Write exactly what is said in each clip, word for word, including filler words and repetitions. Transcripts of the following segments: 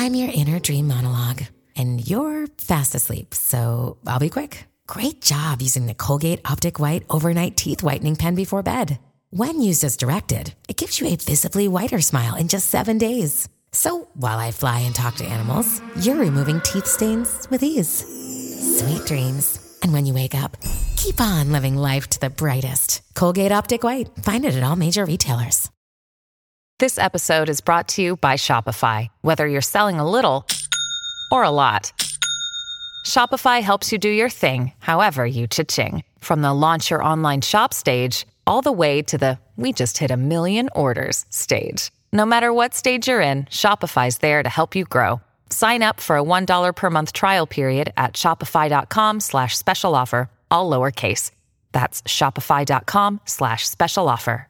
I'm your inner dream monologue, and you're fast asleep, so I'll be quick. Great job using the Colgate Optic White Overnight Teeth Whitening Pen before bed. When used as directed, it gives you a visibly whiter smile in just seven days. So while I fly and talk to animals, you're removing teeth stains with ease. Sweet dreams. And when you wake up, keep on living life to the brightest. Colgate Optic White. Find it at all major retailers. This episode is brought to you by Shopify. Whether you're selling a little or a lot, Shopify helps you do your thing, however you cha-ching. From the launch your online shop stage, all the way to the we just hit a million orders stage. No matter what stage you're in, Shopify's there to help you grow. Sign up for a one dollar per month trial period at shopify.com slash special offer, all lowercase. That's shopify.com slash special offer.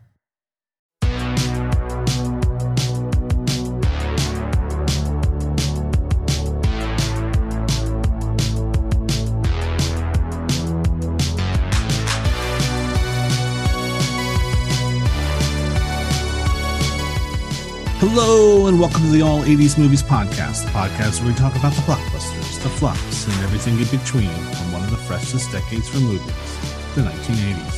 Hello, and welcome to the All eighties Movies Podcast, the podcast where we talk about the blockbusters, the flops, and everything in between from one of the freshest decades for movies, the nineteen eighties.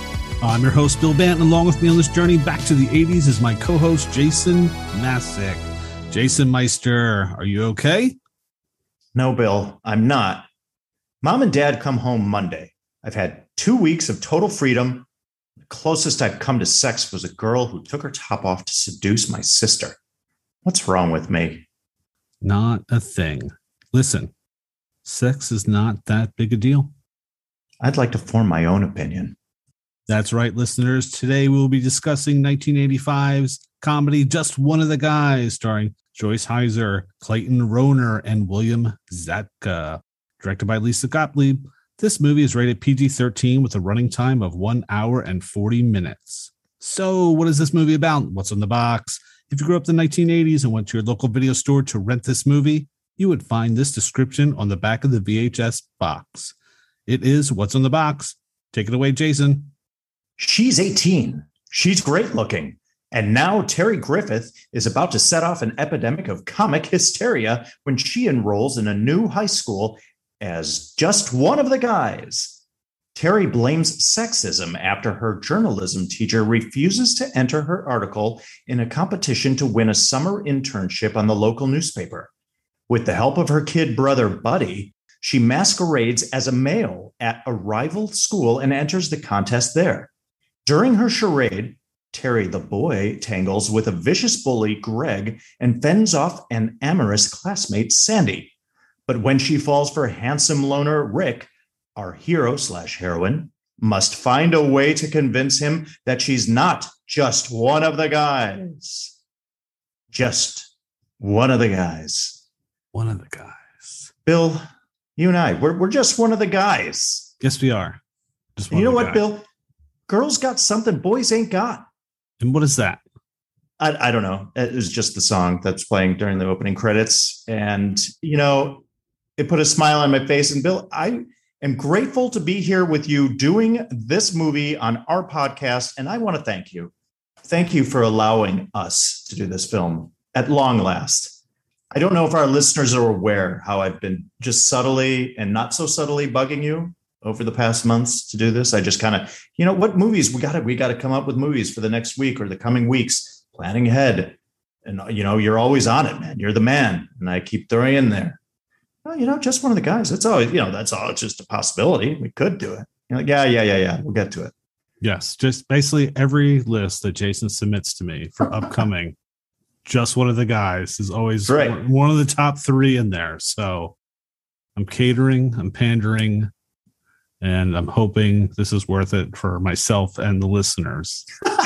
I'm your host, Bill Banton, and along with me on this journey back to the eighties is my co-host, Jason Masick. Jason Meister, are you okay? No, Bill, I'm not. Mom and Dad come home Monday. I've had two weeks of total freedom. The closest I've come to sex was a girl who took her top off to seduce my sister. What's wrong with me? Not a thing. Listen, sex is not that big a deal. I'd like to form my own opinion. That's right, listeners. Today we'll be discussing nineteen eighty-five's comedy Just One of the Guys, starring Joyce Heiser, Clayton Rohner, and William Zabka. Directed by Lisa Gottlieb, this movie is rated P G thirteen with a running time of one hour and forty minutes. So what is this movie about? What's on the box? If you grew up in the nineteen eighties and went to your local video store to rent this movie, you would find this description on the back of the V H S box. It is What's on the Box. Take it away, Jason. She's eighteen. She's great looking. And now Terry Griffith is about to set off an epidemic of comic hysteria when she enrolls in a new high school as just one of the guys. Terry blames sexism after her journalism teacher refuses to enter her article in a competition to win a summer internship on the local newspaper. With the help of her kid brother, Buddy, she masquerades as a male at a rival school and enters the contest there. During her charade, Terry the boy tangles with a vicious bully, Greg, and fends off an amorous classmate, Sandy. But when she falls for handsome loner Rick, our hero slash heroine must find a way to convince him that she's not just one of the guys. Just one of the guys. One of the guys. Bill, you and I, we're, we're just one of the guys. Yes, we are. Just one you know of the what, guys. Bill? Girls got something boys ain't got. And what is that? I, I don't know. It was just the song that's playing during the opening credits. And, you know, it put a smile on my face. And Bill, I am grateful to be here with you doing this movie on our podcast. And I want to thank you. Thank you for allowing us to do this film at long last. I don't know if our listeners are aware how I've been just subtly and not so subtly bugging you over the past months to do this. I just kind of, you know, what movies we got to, we got to come up with movies for the next week or the coming weeks, planning ahead. And, you know, you're always on it, man. You're the man. And I keep throwing in there. Well, you know, just one of the guys. That's always, you know, that's all. It's just a possibility. We could do it. You're like, yeah, yeah, yeah, yeah. We'll get to it. Yes. Just basically every list that Jason submits to me for upcoming, just one of the guys is always right. One of the top three in there. So I'm catering, I'm pandering, and I'm hoping this is worth it for myself and the listeners.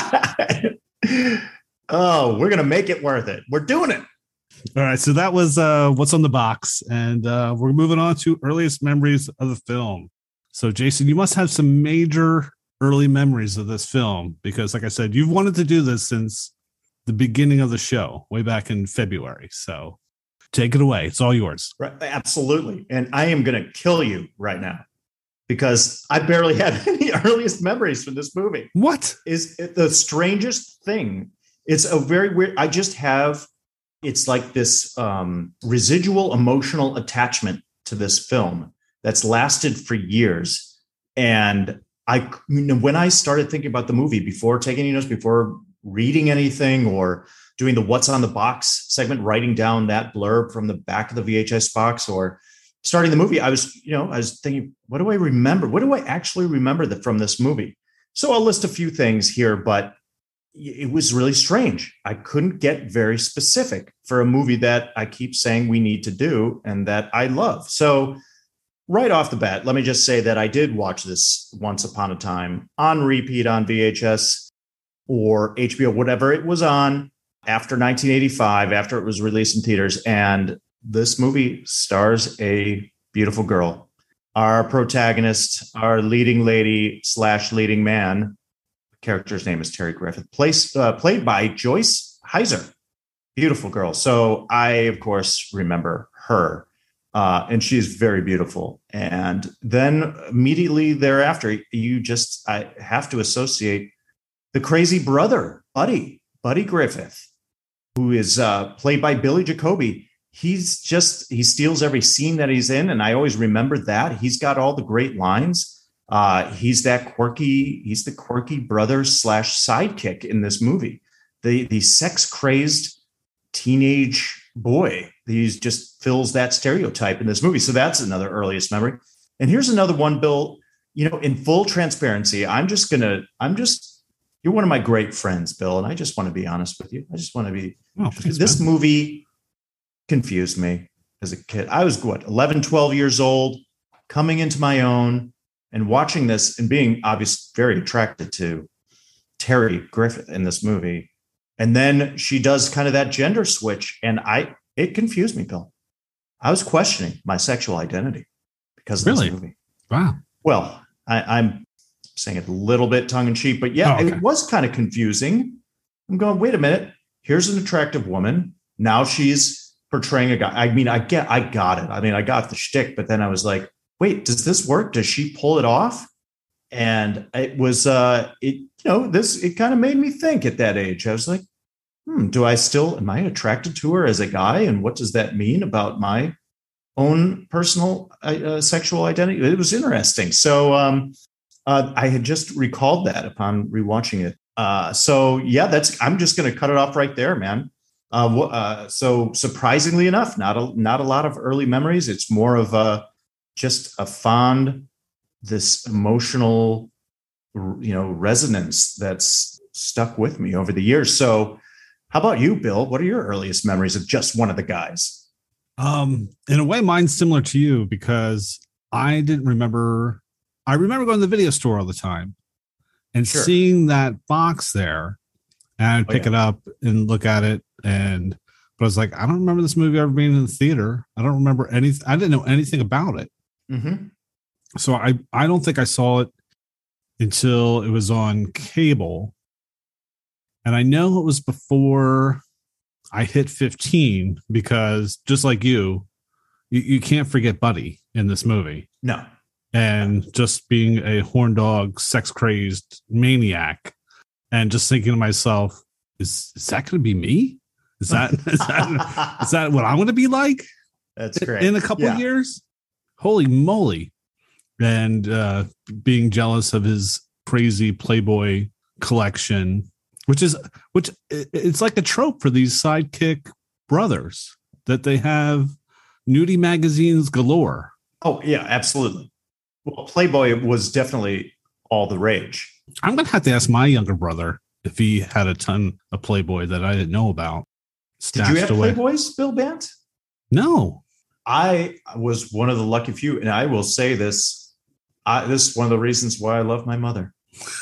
Oh, we're going to make it worth it. We're doing it. All right. So that was uh, What's on the Box. And uh, we're moving on to earliest memories of the film. So, Jason, you must have some major early memories of this film because, like I said, you've wanted to do this since the beginning of the show, way back in February. So take it away. It's all yours. Right. Absolutely. And I am going to kill you right now because I barely have any earliest memories from this movie. What is it the strangest thing? It's a very weird. I just have it's like this um, residual emotional attachment to this film that's lasted for years. And I, you know, when I started thinking about the movie before taking notes, before reading anything or doing the what's on the box segment, writing down that blurb from the back of the V H S box or starting the movie, I was, you know, I was thinking, what do I remember? What do I actually remember that from this movie? So I'll list a few things here, but it was really strange. I couldn't get very specific for a movie that I keep saying we need to do and that I love. So right off the bat, let me just say that I did watch this once upon a time on repeat on V H S or H B O, whatever it was on after nineteen eighty-five, after it was released in theaters. And this movie stars a beautiful girl. Our protagonist, our leading lady slash leading man, character's name is Terry Griffith, placed, uh, played by Joyce Heiser. Beautiful girl. So I, of course, remember her. Uh, and she's very beautiful. And then immediately thereafter, you just I have to associate the crazy brother, Buddy, Buddy Griffith, who is uh, played by Billy Jacoby. He's just, he steals every scene that he's in. And I always remember that. He's got all the great lines. Uh, he's that quirky, he's the quirky brother slash sidekick in this movie. The, the sex crazed teenage boy. He just fills that stereotype in this movie. So that's another earliest memory. And here's another one, Bill, you know, in full transparency, I'm just going to, I'm just, you're one of my great friends, Bill. And I just want to be honest with you. I just want to be, oh, thanks, this man. Movie confused me as a kid. I was what, eleven, twelve years old, coming into my own. And watching this and being obviously very attracted to Terry Griffith in this movie. And then she does kind of that gender switch. And I, it confused me, Bill. I was questioning my sexual identity because of really? this movie. Wow. Well, I, I'm saying it a little bit tongue in cheek, but yeah, oh, okay. It was kind of confusing. I'm going, wait a minute. Here's an attractive woman. Now she's portraying a guy. I mean, I get, I got it. I mean, I got the shtick, but then I was like, wait, does this work? Does she pull it off? And it was, uh, it, you know, this, it kind of made me think at that age. I was like, hmm, do I still, am I attracted to her as a guy? And what does that mean about my own personal uh, sexual identity? It was interesting. So um, uh, I had just recalled that upon rewatching it. Uh, so yeah, that's, I'm just going to cut it off right there, man. Uh, uh, so surprisingly enough, not a, not a lot of early memories. It's more of a, just a fond, this emotional, you know, resonance that's stuck with me over the years. So how about you, Bill? What are your earliest memories of just one of the guys? Um, in a way, mine's similar to you because I didn't remember. I remember going to the video store all the time and sure. seeing that box there and I'd pick oh, yeah. it up and look at it. And, but I was like, I don't remember this movie ever being in the theater. I don't remember anything. I didn't know anything about it. Mm-hmm. So I, I don't think I saw it until it was on cable. And I know it was before I hit fifteen because just like you, you, you can't forget Buddy in this movie. No. And just being a horn dog, sex crazed maniac and just thinking to myself, is, is that going to be me? Is that, is that, is that what I'm going to be like? That's great. In a couple yeah. of years? Holy moly. And uh, being jealous of his crazy Playboy collection, which is, which it's like a trope for these sidekick brothers that they have nudie magazines galore. Oh, yeah, absolutely. Well, Playboy was definitely all the rage. I'm going to have to ask my younger brother if he had a ton of Playboy that I didn't know about. Did you have away. Playboys, Bill Bant? No. I was one of the lucky few, and I will say this, I, this is one of the reasons why I love my mother.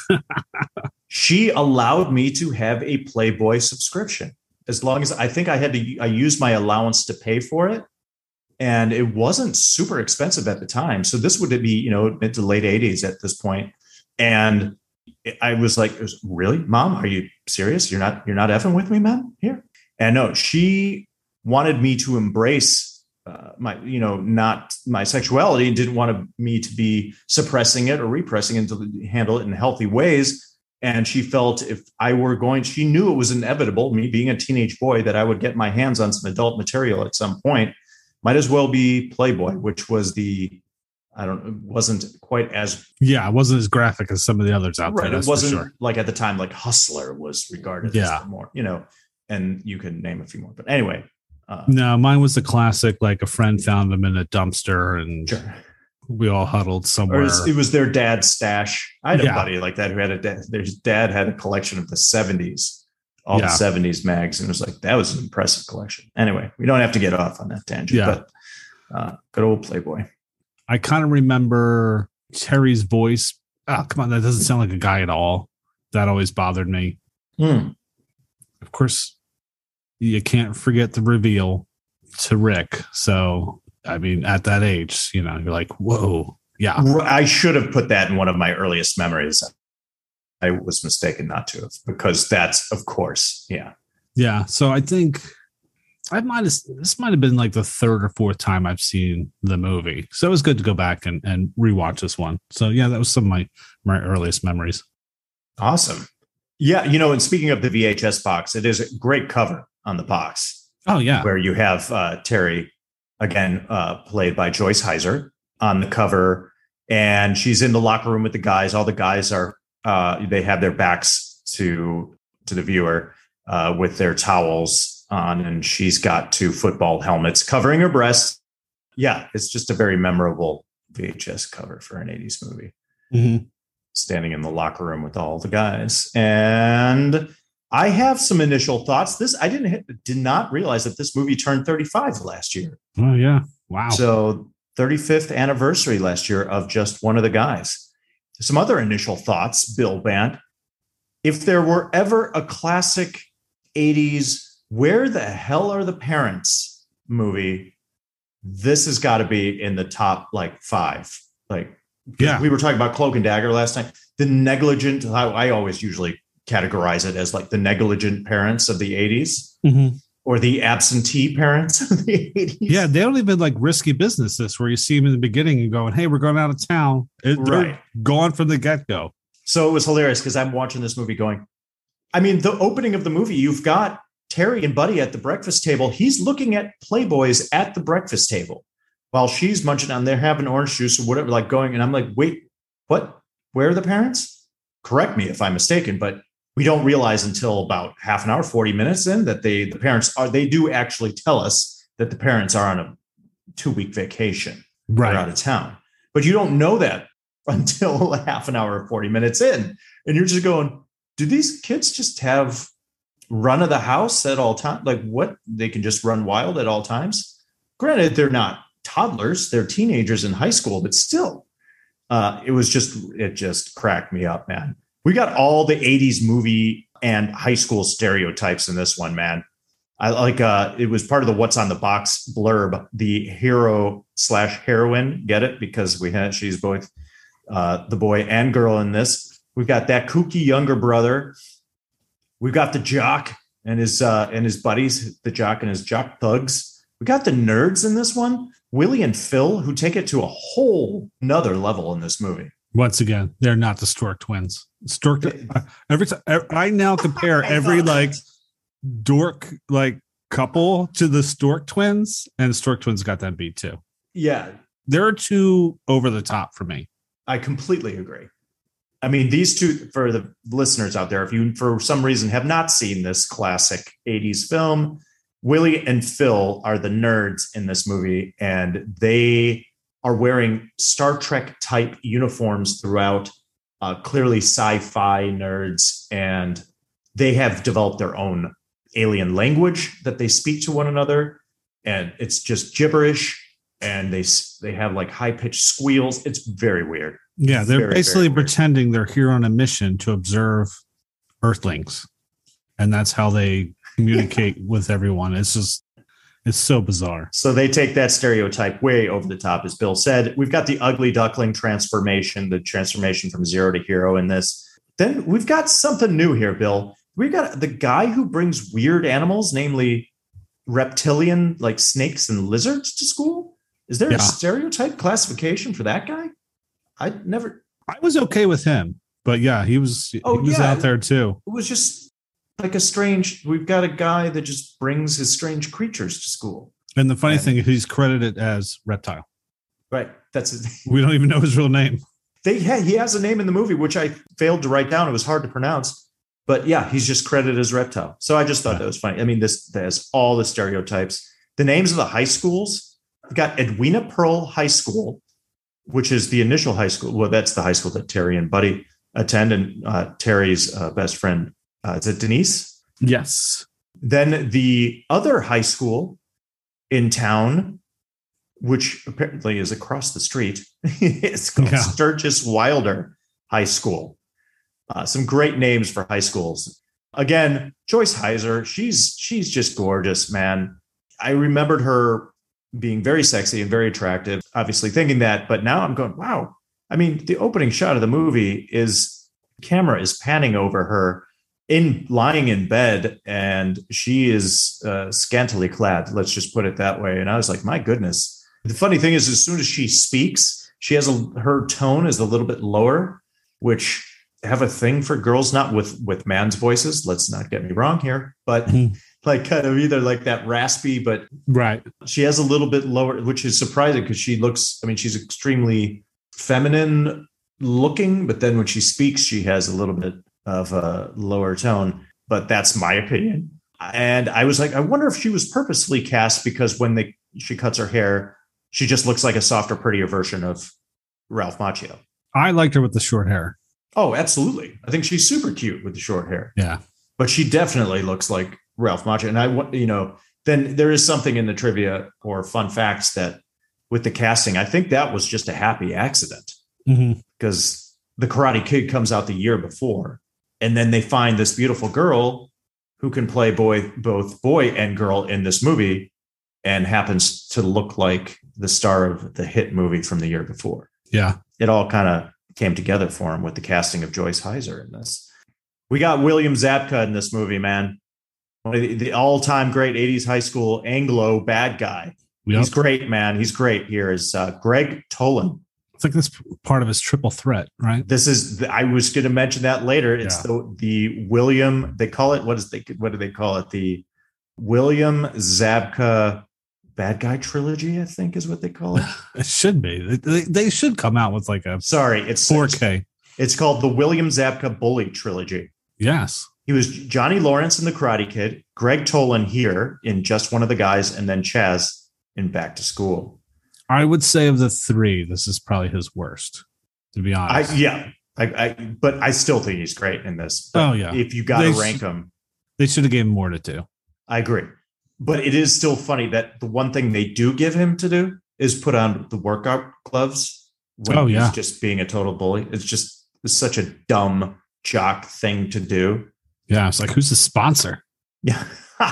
She allowed me to have a Playboy subscription. As long as I think I had to, I used my allowance to pay for it. And it wasn't super expensive at the time. So this would be, you know, mid to late eighties at this point. And I was like, really, Mom, are you serious? You're not, you're not effing with me, man, here. And no, she wanted me to embrace uh, my, you know, not my sexuality, and didn't want me to be suppressing it or repressing it, to handle it in healthy ways. And she felt if I were going, she knew it was inevitable, me being a teenage boy, that I would get my hands on some adult material at some point. Might as well be Playboy, which was the, I don't, it wasn't quite as. Yeah, it wasn't as graphic as some of the others out right, there. It wasn't sure. like at the time, like Hustler was regarded yeah. as more, you know, and you can name a few more. But anyway. Uh, no, mine was the classic, like a friend found them in a dumpster and sure. we all huddled somewhere. Or it was their dad's stash. I had yeah. a buddy like that who had a dad. Their dad had a collection of the seventies, all yeah. the seventies mags. And it was like, that was an impressive collection. Anyway, we don't have to get off on that tangent, yeah. but uh, good old Playboy. I kind of remember Terry's voice. Oh, come on. That doesn't sound like a guy at all. That always bothered me. Hmm. Of course, you can't forget the reveal to Rick. So, I mean, at that age, you know, you're like, whoa. Yeah. I should have put that in one of my earliest memories. I was mistaken not to have, because that's, of course. Yeah. Yeah. So I think I might have, this might have been like the third or fourth time I've seen the movie. So it was good to go back and, and rewatch this one. So yeah, that was some of my, my earliest memories. Awesome. Yeah. You know, and speaking of the V H S box, it is a great cover on the box. Oh yeah. Where you have uh, Terry, again, uh, played by Joyce Heiser, on the cover, and she's in the locker room with the guys. All the guys are, uh, they have their backs to, to the viewer uh, with their towels on, and she's got two football helmets covering her breasts. Yeah. It's just a very memorable V H S cover for an eighties movie. Mm-hmm. Standing in the locker room with all the guys. And I have some initial thoughts. This I didn't hit, did not realize that this movie turned thirty-five last year. Oh yeah, wow! So thirty-fifth anniversary last year of Just One of the Guys. Some other initial thoughts, Bill Band. If there were ever a classic eighties "Where the Hell Are the Parents" movie, this has got to be in the top like five. Like, yeah, we were talking about Cloak and Dagger last night. The negligent. I, I always usually categorize it as like the negligent parents of the eighties, mm-hmm. or the absentee parents of the eighties. Yeah, they don't even like risky business this, where you see them in the beginning and going, hey, we're going out of town. It, right. Gone from the get-go. So it was hilarious because I'm watching this movie going, I mean, the opening of the movie, you've got Terry and Buddy at the breakfast table. He's looking at Playboys at the breakfast table while she's munching on, they're having orange juice or whatever, like going. And I'm like, wait, what? Where are the parents? Correct me if I'm mistaken, but we don't realize until about half an hour, forty minutes in, that they, the parents are, they do actually tell us that the parents are on a two week vacation. Right. They're out of town, but you don't know that until half an hour, forty minutes in. And you're just going, do these kids just have run of the house at all times? Like what? They can just run wild at all times. Granted, they're not toddlers, they're teenagers in high school, but still, uh, it was just, it just cracked me up, man. We got all the eighties movie and high school stereotypes in this one, man. I like, uh, it was part of the What's on the Box blurb, the hero slash heroine, get it? Because we had, she's both uh, the boy and girl in this. We've got that kooky younger brother. We've got the jock and his, uh, and his buddies, the jock and his jock thugs. We got the nerds in this one, Willie and Phil, who take it to a whole nother level in this movie. Once again, they're not the Stork twins. Stork. Every time I now compare every like dork like couple to the Stork twins, and Stork twins got that beat too. Yeah, they're too over the top for me. I completely agree. I mean, these two, for the listeners out there, if you for some reason have not seen this classic eighties film, Willie and Phil are the nerds in this movie, and they are wearing Star Trek type uniforms throughout, uh, clearly sci-fi nerds, and they have developed their own alien language that they speak to one another, and it's just gibberish, and they they have like high-pitched squeals. It's very weird. Yeah, they're very, basically very pretending they're here on a mission to observe Earthlings, and that's how they communicate with everyone. It's just, it's so bizarre. So they take that stereotype way over the top, as Bill said. We've got the ugly duckling transformation, the transformation from zero to hero in this. Then we've got something new here, Bill. We've got the guy who brings weird animals, namely reptilian, like snakes and lizards, to school. Is there yeah. a stereotype classification for that guy? I never. I was okay with him. But yeah, he was Oh, he was yeah. out there too. It was just like a strange, we've got a guy that just brings his strange creatures to school. And the funny And- thing is he's credited as Reptile. Right. That's his, We don't even know his real name. they yeah, he has a name in the movie, which I failed to write down. It was hard to pronounce. But yeah, he's just credited as Reptile. So I just thought Yeah. that was funny. I mean, this there's all the stereotypes. The names of the high schools. We got Edwina Pearl High School, which is the initial high school. Well, that's the high school that Terry and Buddy attend, and uh, Terry's uh, best friend. Uh, is it Denise? Yes. Then the other high school in town, which apparently is across the street, it's called Yeah. Sturgis Wilder High School. Uh, some great names for high schools. Again, Joyce Heiser, she's she's just gorgeous, man. I remembered her being very sexy and very attractive, obviously thinking that, but now I'm going, wow. I mean, the opening shot of the movie is camera is panning over her in lying in bed, and she is uh, scantily clad. Let's just put it that way. And I was like, my goodness. The funny thing is, as soon as she speaks, she has a her tone is a little bit lower, which have a thing for girls, not with with man's voices. Let's not get me wrong here, but Mhm. like kind of either like that raspy, but Right. she has a little bit lower, which is surprising because she looks, I mean, she's extremely feminine looking, but then when she speaks, she has a little bit of a lower tone. But that's my opinion. And I was like, I wonder if she was purposely cast because when they she cuts her hair, she just looks like a softer, prettier version of Ralph Macchio. I liked her with the short hair. Oh, absolutely. I think she's super cute with the short hair. Yeah. But she definitely looks like Ralph Macchio. And I, you know, then there is something in the trivia or fun facts that with the casting, I think that was just a happy accident Mm-hmm. because the Karate Kid comes out the year before. And then they find this beautiful girl who can play boy, both boy and girl in this movie and happens to look like the star of the hit movie from the year before. Yeah. It all kind of came together for him with the casting of Joyce Heiser in this. We got William Zabka in this movie, man. One of the, the all-time great eighties high school Anglo bad guy. Yep. He's great, man. He's great. Here is uh, Greg Tolan. It's like this part of his triple threat, right? This is the, I was going to mention that later. It's Yeah. the the William. They call it what is they what do they call it? The William Zabka bad guy trilogy, I think, is what they call it. It should be. They, they should come out with like a Sorry, it's four K. It's called the William Zabka Bully trilogy. Yes. He was Johnny Lawrence in The Karate Kid, Greg Tolan here in Just One of the Guys, and then Chaz in Back to School. I would say of the three, this is probably his worst, to be I honest. yeah, I, I but I still think he's great in this. But Oh, yeah. if you got to They rank sh- him, They should have given more to do. I agree. But it is still funny that the one thing they do give him to do is put on the workout gloves. When Oh, yeah. he's just being a total bully. It's just it's such a dumb jock thing to do. Yeah. It's like, who's the sponsor? Yeah.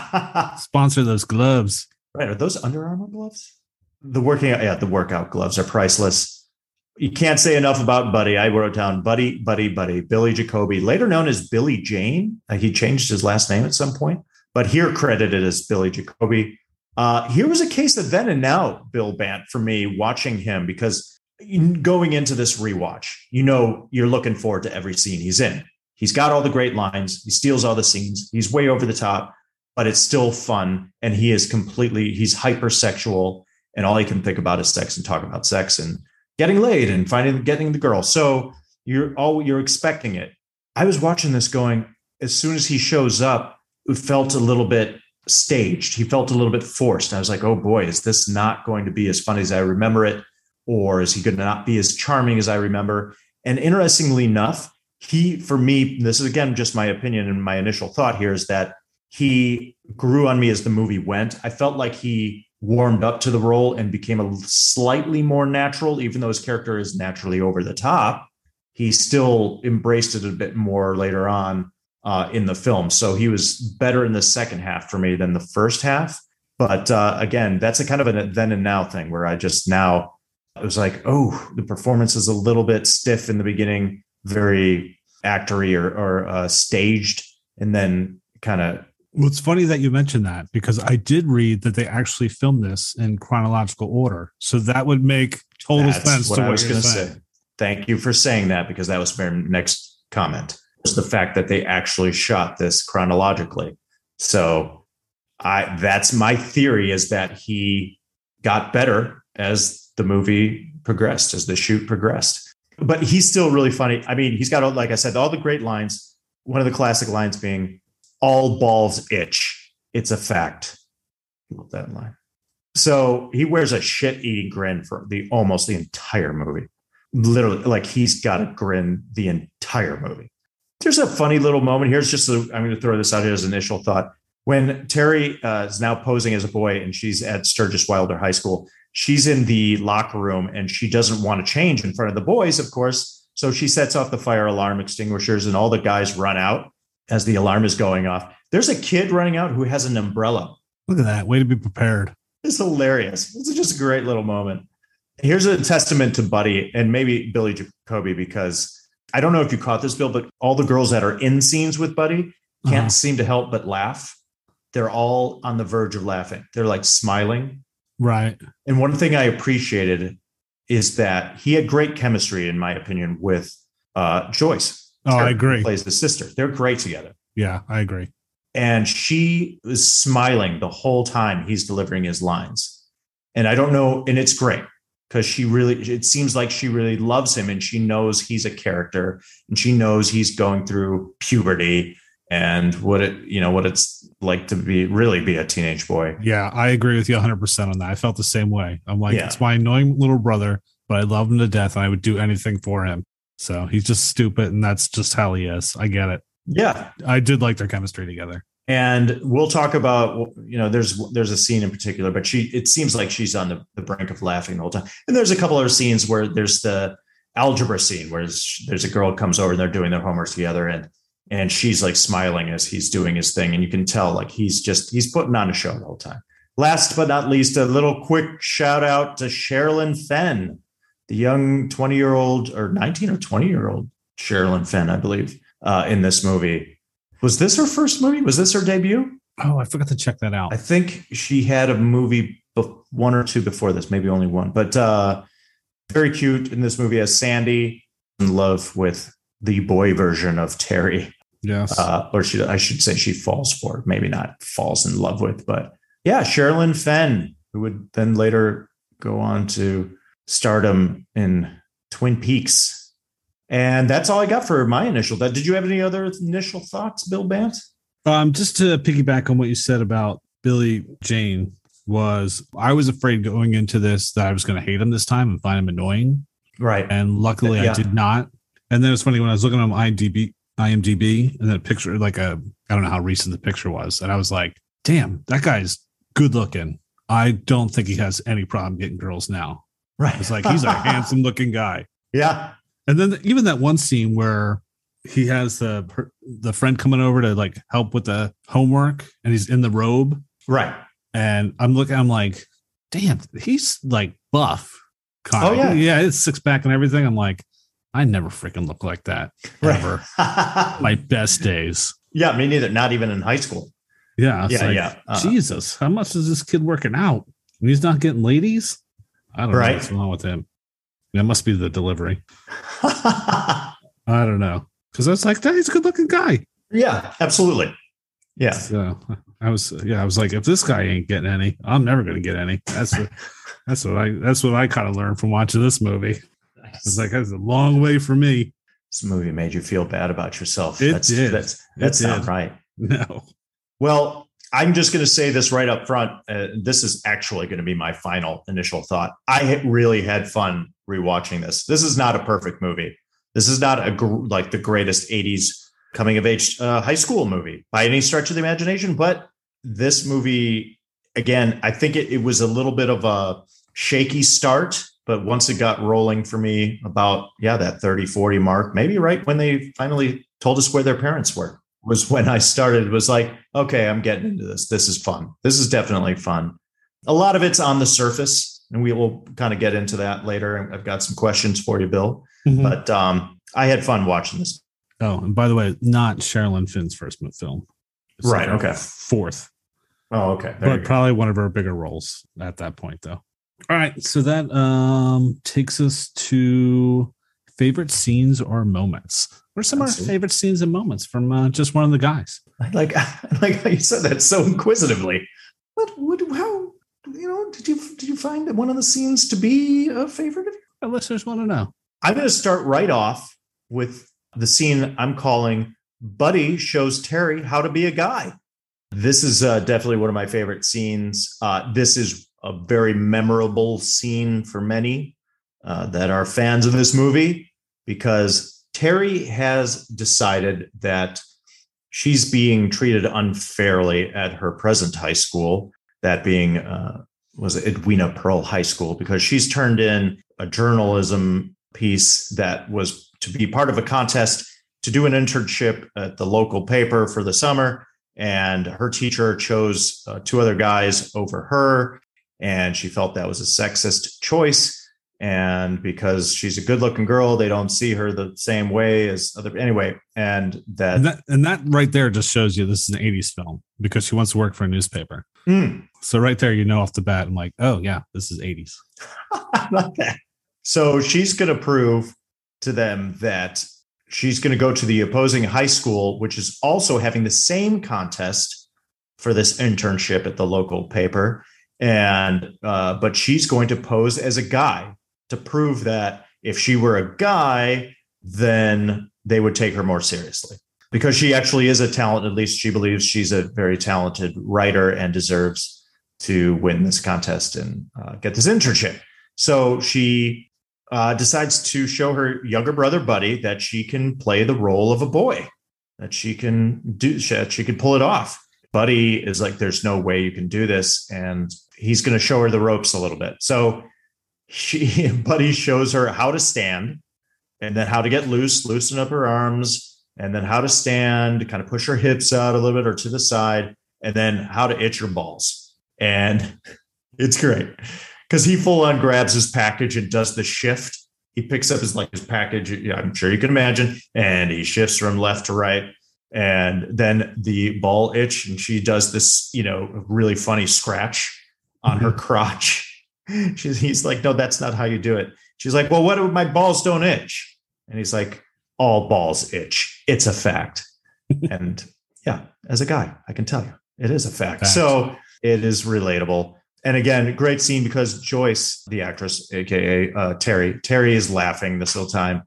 Sponsor those gloves. Right. Are those Under Armour gloves? The working yeah, the workout gloves are priceless. You can't say enough about Buddy. I wrote down Buddy, Buddy, Buddy, Billy Jacoby, later known as Billy Jane. Uh, he changed his last name at some point, but here credited as Billy Jacoby. Uh, here was a case of then and now, Bill Bant, for me, watching him, because going into this rewatch, you know, you're looking forward to every scene he's in. He's got all the great lines. He steals all the scenes. He's way over the top, but it's still fun. And he is completely, he's hypersexual, and all he can think about is sex and talk about sex and getting laid and finding, getting the girl. So you're all, you're expecting it. I was watching this going, as soon as he shows up, it felt a little bit staged. He felt a little bit forced. I was like, oh boy, is this not going to be as funny as I remember it? Or is he going to not be as charming as I remember? And interestingly enough, he, for me, this is again, just my opinion and my initial thought here is that he grew on me as the movie went. I felt like he warmed up to the role and became a slightly more natural, even though his character is naturally over the top. He still embraced it a bit more later on uh, in the film. So he was better in the second half for me than the first half. But uh, again, that's a kind of a then and now thing where I just now, it was like, oh, the performance is a little bit stiff in the beginning, very actory or, or uh, staged, and then kind of. Well, it's funny that you mentioned that, because I did read that they actually filmed this in chronological order. So that would make total That's sense what to I what was you're going to saying. say. Thank you for saying that, because that was my next comment. It's the fact that they actually shot this chronologically. So I that's my theory, is that he got better as the movie progressed, as the shoot progressed. But he's still really funny. I mean, he's got, like I said, all the great lines. One of the classic lines being, all balls itch. It's a fact. Love that line. So he wears a shit-eating grin for the almost the entire movie. Literally, like he's got a grin the entire movie. There's a funny little moment here. It's just, a, I'm going to throw this out here as an initial thought. When Terry uh, is now posing as a boy and she's at Sturgis Wilder High School, she's in the locker room and she doesn't want to change in front of the boys, of course. So she sets off the fire alarm extinguishers and all the guys run out as the alarm is going off. There's a kid running out who has an umbrella. Look at that. Way to be prepared. It's hilarious. It's just a great little moment. Here's a testament to Buddy and maybe Billy Jacoby, because I don't know if you caught this, Bill, but all the girls that are in scenes with Buddy can't uh-huh. seem to help but laugh. They're all on the verge of laughing. They're like smiling. Right. And one thing I appreciated is that he had great chemistry, in my opinion, with uh, Joyce. Oh, I agree. Who plays the sister. They're great together. Yeah, I agree. And she is smiling the whole time he's delivering his lines. And I don't know. And it's great because she really, it seems like she really loves him and she knows he's a character and she knows he's going through puberty and what it, you know, what it's like to be really be a teenage boy. Yeah, I agree with you one hundred percent on that. I felt the same way. I'm like, yeah. It's my annoying little brother, but I love him to death and I would do anything for him. So he's just stupid and that's just how he is. I get it. Yeah. I did like their chemistry together. And we'll talk about, you know, there's there's a scene in particular, but she it seems like she's on the, the brink of laughing the whole time. And there's a couple other scenes where there's the algebra scene where there's, there's a girl comes over and they're doing their homework together and and she's like smiling as he's doing his thing. And you can tell like he's just he's putting on a show the whole time. Last but not least, a little quick shout out to Sherilyn Fenn, the young twenty year old or nineteen or twenty year old Sherilyn Fenn, I believe, uh, in this movie. Was this her first movie? Was this her debut? Oh, I forgot to check that out. I think she had a movie, one or two before this, maybe only one. But uh, very cute in this movie as Sandy, in love with the boy version of Terry. Yes. Uh, or she, I should say she falls for, maybe not falls in love with. But yeah, Sherilyn Fenn, who would then later go on to stardom in Twin Peaks. And that's all I got for my initial thought. Did you have any other initial thoughts, Bill Bant? Um, just to piggyback on what you said about Billy Jane, was I was afraid going into this that I was going to hate him this time and find him annoying. Right. And luckily yeah. I did not. And then it's funny when I was looking on IMDb, IMDb and that picture, like a, I don't know how recent the picture was. And I was like, damn, that guy's good looking. I don't think he has any problem getting girls now. Right. It's like, he's a handsome looking guy. Yeah. And then even that one scene where he has the the friend coming over to like help with the homework and he's in the robe. Right. And I'm looking, I'm like, damn, he's like buff. Kind oh, yeah. Yeah, it's six pack and everything. I'm like, I never freaking look like that ever. Right. My best days. Yeah, me neither. Not even in high school. Yeah. Yeah. Like, yeah. Uh, Jesus, how much is this kid working out? And he's not getting ladies? I don't right. know what's wrong with him. That must be the delivery. I don't know. Because I was like, he's a good looking guy. Yeah, absolutely. Yeah. So I was, yeah, I was like, if this guy ain't getting any, I'm never going to get any. That's what, that's what I, that's what I kind of learned from watching this movie. Nice. It's like, that's a long way for me. This movie made you feel bad about yourself. It that's, did. That's, that's it not did. right. No. Well, I'm just going to say this right up front. Uh, this is actually going to be my final initial thought. I really had fun rewatching this. This is not a perfect movie. This is not a gr- like the greatest eighties coming of age uh, high school movie by any stretch of the imagination. But this movie, again, I think it, it was a little bit of a shaky start. But once it got rolling for me about, yeah, that thirty, forty mark, maybe right when they finally told us where their parents were, was when I started. It was like, okay, I'm getting into this. This is fun. This is definitely fun. A lot of it's on the surface, and we will kind of get into that later. I've got some questions for you, Bill. Mm-hmm. But um, I had fun watching this. Oh, and by the way, not Sherilyn Finn's first film. It's right. Like okay. Fourth. Oh, okay. There but probably one of her bigger roles at that point, though. All right. So that um, takes us to favorite scenes or moments. What are some Absolutely. of our favorite scenes and moments from uh, just one of the guys? I like, I like how you said that so inquisitively. What, what, how, you know, did you did you find one of the scenes to be a favorite of you? Our listeners want to know. I'm going to start right off with the scene I'm calling Buddy Shows Terry How to Be a Guy. This is uh, definitely one of my favorite scenes. Uh, this is a very memorable scene for many uh, that are fans of this movie, because Terry has decided that she's being treated unfairly at her present high school, that being uh, was Edwina Pearl High School, because she's turned in a journalism piece that was to be part of a contest to do an internship at the local paper for the summer. And her teacher chose uh, two other guys over her, and she felt that was a sexist choice. And because she's a good looking girl, they don't see her the same way as other anyway. And that, and that and that right there just shows you this is an eighties film, because she wants to work for a newspaper. Mm. So right there, you know, off the bat, I'm like, oh yeah, this is eighties. I like that. So she's going to prove to them that she's going to go to the opposing high school, which is also having the same contest for this internship at the local paper. And uh, but she's going to pose as a guy to prove that if she were a guy, then they would take her more seriously, because she actually is a talent. At least she believes she's a very talented writer and deserves to win this contest and uh, get this internship. So she uh, decides to show her younger brother, Buddy, that she can play the role of a boy, that she can do, that she can pull it off. Buddy is like, there's no way you can do this. And he's going to show her the ropes a little bit. So she, Buddy shows her how to stand, and then how to get loose, loosen up her arms, and then how to stand, kind of push her hips out a little bit or to the side, and then how to itch her balls. And it's great, because he full on grabs his package and does the shift. He picks up his like his package, yeah, I'm sure you can imagine, and he shifts from left to right. And then the ball itch, and she does this, you know, really funny scratch on mm-hmm. her crotch. She's, he's like, no, that's not how you do it. She's like, well, what if my balls don't itch? And he's like, all balls itch. It's a fact. And yeah, as a guy, I can tell you, it is a fact. fact. So it is relatable. And again, great scene, because Joyce, the actress, A K A uh, Terry, Terry is laughing this whole time.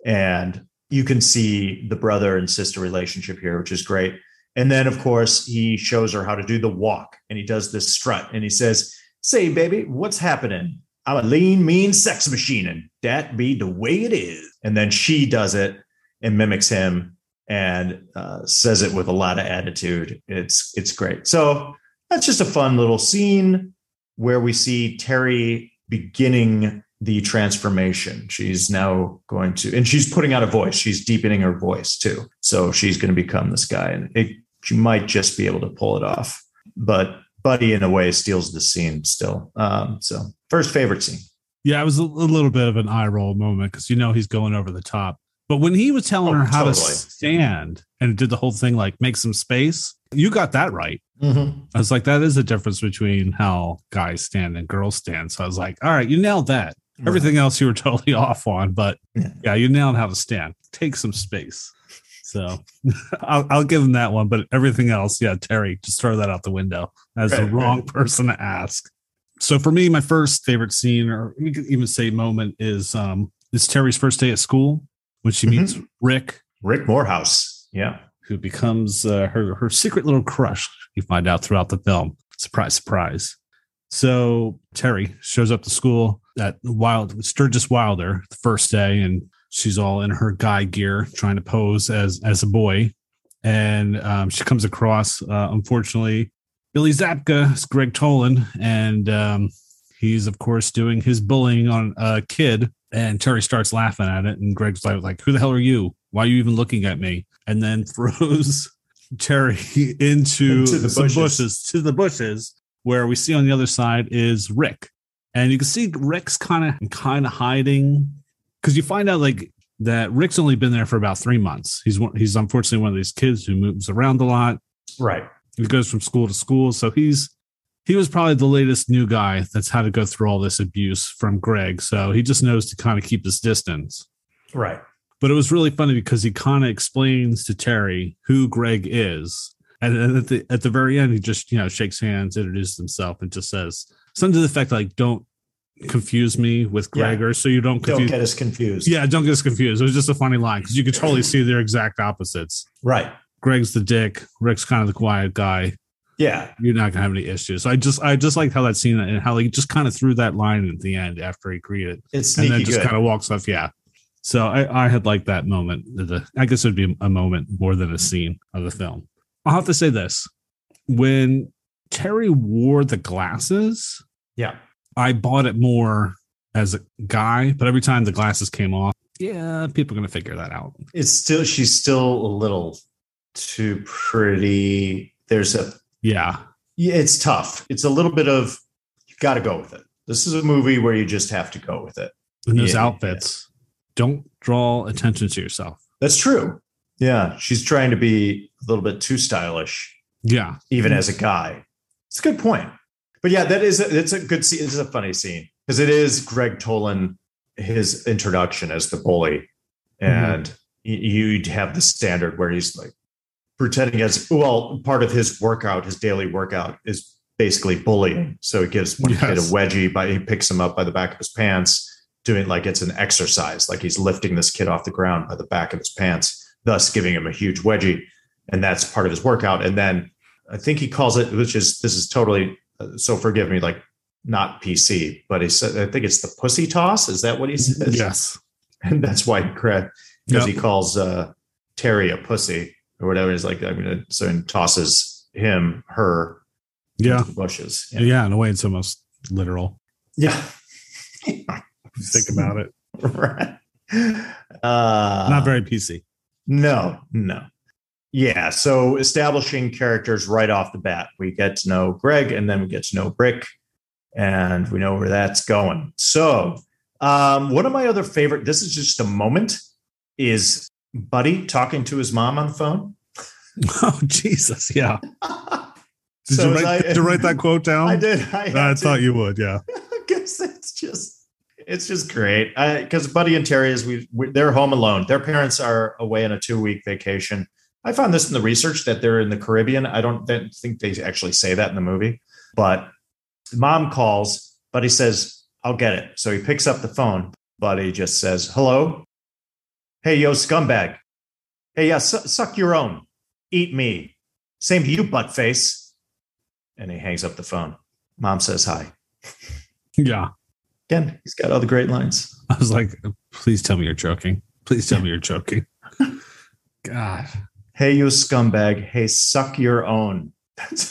And you can see the brother and sister relationship here, which is great. And then, of course, he shows her how to do the walk, and he does this strut, and he says, say, baby, what's happening? I'm a lean, mean sex machine, and that be the way it is. And then she does it and mimics him and uh, says it with a lot of attitude. It's, it's great. So that's just a fun little scene where we see Terry beginning the transformation. She's now going to, and she's putting out a voice. She's deepening her voice too. So she's going to become this guy, and it, she might just be able to pull it off. But Buddy, in a way, steals the scene still. Um, so first favorite scene. Yeah, it was a, a little bit of an eye roll moment, because you know he's going over the top. But when he was telling oh, her how totally. to stand and did the whole thing, like make some space, you got that right. Mm-hmm. I was like, that is a difference between how guys stand and girls stand. So I was like, all right, you nailed that. Right. Everything else you were totally off on, but yeah, yeah you nailed how to stand. Take some space. So I'll, I'll give him that one. But everything else, yeah, Terry, just throw that out the window. That's right, the wrong right. person to ask. So for me, my first favorite scene, or we could even say moment, is um, is Terry's first day at school, when she mm-hmm. meets Rick. Rick Morehouse, yeah. Who becomes uh, her, her secret little crush, you find out throughout the film. Surprise, surprise. So Terry shows up to school at Wild Sturgis Wilder the first day, and she's all in her guy gear trying to pose as as a boy. And um, she comes across, uh, unfortunately, Billy Zabka, Greg Tolan, and um, he's, of course, doing his bullying on a kid. And Terry starts laughing at it, and Greg's like, who the hell are you? Why are you even looking at me? And then throws Terry into, into the some bushes. bushes, to the bushes, where we see on the other side is Rick. And you can see Rick's kind of kind of hiding, because you find out like that Rick's only been there for about three months. He's he's unfortunately one of these kids who moves around a lot. Right. He goes from school to school. So he's he was probably the latest new guy that's had to go through all this abuse from Greg. So he just knows to kind of keep his distance. Right. But it was really funny because he kind of explains to Terry who Greg is. And then at the, at the very end, he just, you know, shakes hands, introduces himself, and just says something to the effect like, don't confuse me with Greg, yeah. or so you don't confuse. Don't get us confused. Yeah, don't get us confused. It was just a funny line because you could totally see they're exact opposites. Right. Greg's the dick. Rick's kind of the quiet guy. Yeah. You're not gonna have any issues. So I just I just liked how that scene and how he just kind of threw that line at the end after he greeted. It's and then just good. kind of walks off. Yeah. So I, I had liked that moment. The, I guess it would be a moment more than a scene of the film. I'll have to say this. When Terry wore the glasses, yeah, I bought it more as a guy, but every time the glasses came off, yeah, people are going to figure that out. It's still, she's still a little too pretty. There's a, yeah, yeah, it's tough. It's a little bit of, you got to go with it. This is a movie where you just have to go with it. And those yeah, outfits, yeah. don't draw attention to yourself. That's true. Yeah. She's trying to be a little bit too stylish. Yeah. Even mm-hmm. as a guy. It's a good point. But yeah, that is, a, it's a good scene. It's a funny scene because it is Greg Tolan, his introduction as the bully. And mm-hmm. you'd have the standard where he's like pretending as, well, part of his workout, his daily workout is basically bullying. So he gives one yes. kid a wedgie, by he picks him up by the back of his pants, doing like it's an exercise, like he's lifting this kid off the ground by the back of his pants, thus giving him a huge wedgie. And that's part of his workout. And then I think he calls it, which is, this is totally, uh, so forgive me, like not P C, but he said, I think it's the pussy toss. Is that what he says? Yes. And that's why Craig, because yep. he calls uh, Terry a pussy or whatever. He's like, I'm going to, so he tosses him, her, yeah, into the bushes. Yeah. yeah. In a way, it's almost literal. Yeah. Think about it. Right. Uh, not very P C. No, no. Yeah, so establishing characters right off the bat. We get to know Greg, and then we get to know Rick, and we know where that's going. So um, one of my other favorite, this is just a moment, is Buddy talking to his mom on the phone. Oh, Jesus, yeah. Did, so you write, I, did you write that quote down? I did. I, I thought you would, yeah. Because it's just, it's just great. Because Buddy and Terry, is we, we they're home alone. Their parents are away on a two-week vacation. I found this in the research that they're in the Caribbean. I don't think they actually say that in the movie, but mom calls, Buddy says, I'll get it. So he picks up the phone. Buddy just says, hello. Hey, yo, scumbag. Hey, yeah, su- suck your own. Eat me. Same to you, butt face. And he hangs up the phone. Mom says hi. Yeah. Again, he's got all the great lines. I was like, please tell me you're joking. Please tell me you're joking. God. Hey, you scumbag. Hey, suck your own. That's,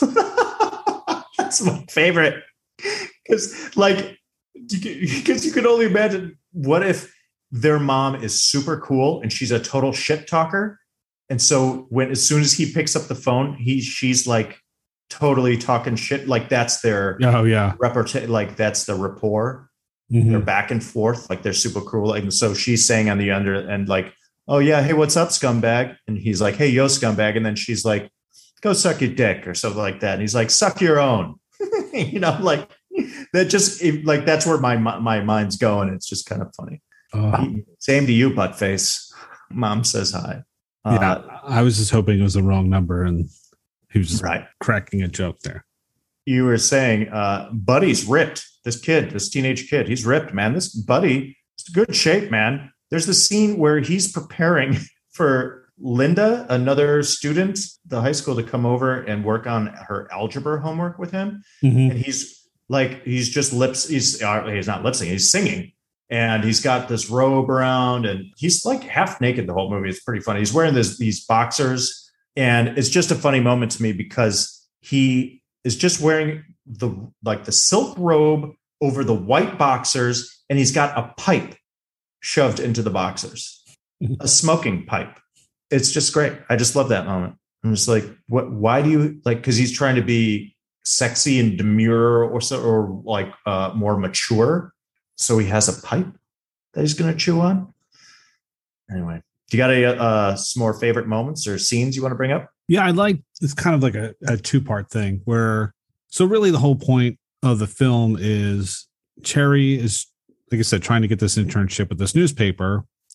that's my favorite. Because, like, because you can only imagine what if their mom is super cool and she's a total shit talker. And so when, as soon as he picks up the phone, he, she's like totally talking shit. Like that's their, oh yeah. Reperta- like that's the rapport. Mm-hmm. They're back and forth. Like they're super cool. Like, and so she's saying on the under and like, oh yeah, hey, what's up, scumbag? And he's like, hey, yo, scumbag. And then she's like, go suck your dick or something like that. And he's like, suck your own. You know, like that just like that's where my my mind's going. It's just kind of funny. Uh, Same to you, butt face. Mom says hi. Uh, yeah, I was just hoping it was the wrong number and he was just right. cracking a joke there. You were saying, uh, Buddy's ripped. This kid, this teenage kid, he's ripped, man. This Buddy, it's good shape, man. There's the scene where he's preparing for Linda, another student, the high school, to come over and work on her algebra homework with him. Mm-hmm. And he's like, he's just lips. He's, uh, he's not lip syncing, he's singing. And he's got this robe around and he's like half naked the whole movie. It's pretty funny. He's wearing this, these boxers. And it's just a funny moment to me because he is just wearing the, like the silk robe over the white boxers. And he's got a pipe shoved into the boxers, a smoking pipe. It's just great. I just love that moment. I'm just like, what, why do you like, because he's trying to be sexy and demure or so, or like uh, more mature. So he has a pipe that he's going to chew on. Anyway, do you got any uh, some more favorite moments or scenes you want to bring up? Yeah, I like, it's kind of like a, a two-part thing where, so really the whole point of the film is Cherry is, like I said, trying to get this internship with this newspaper.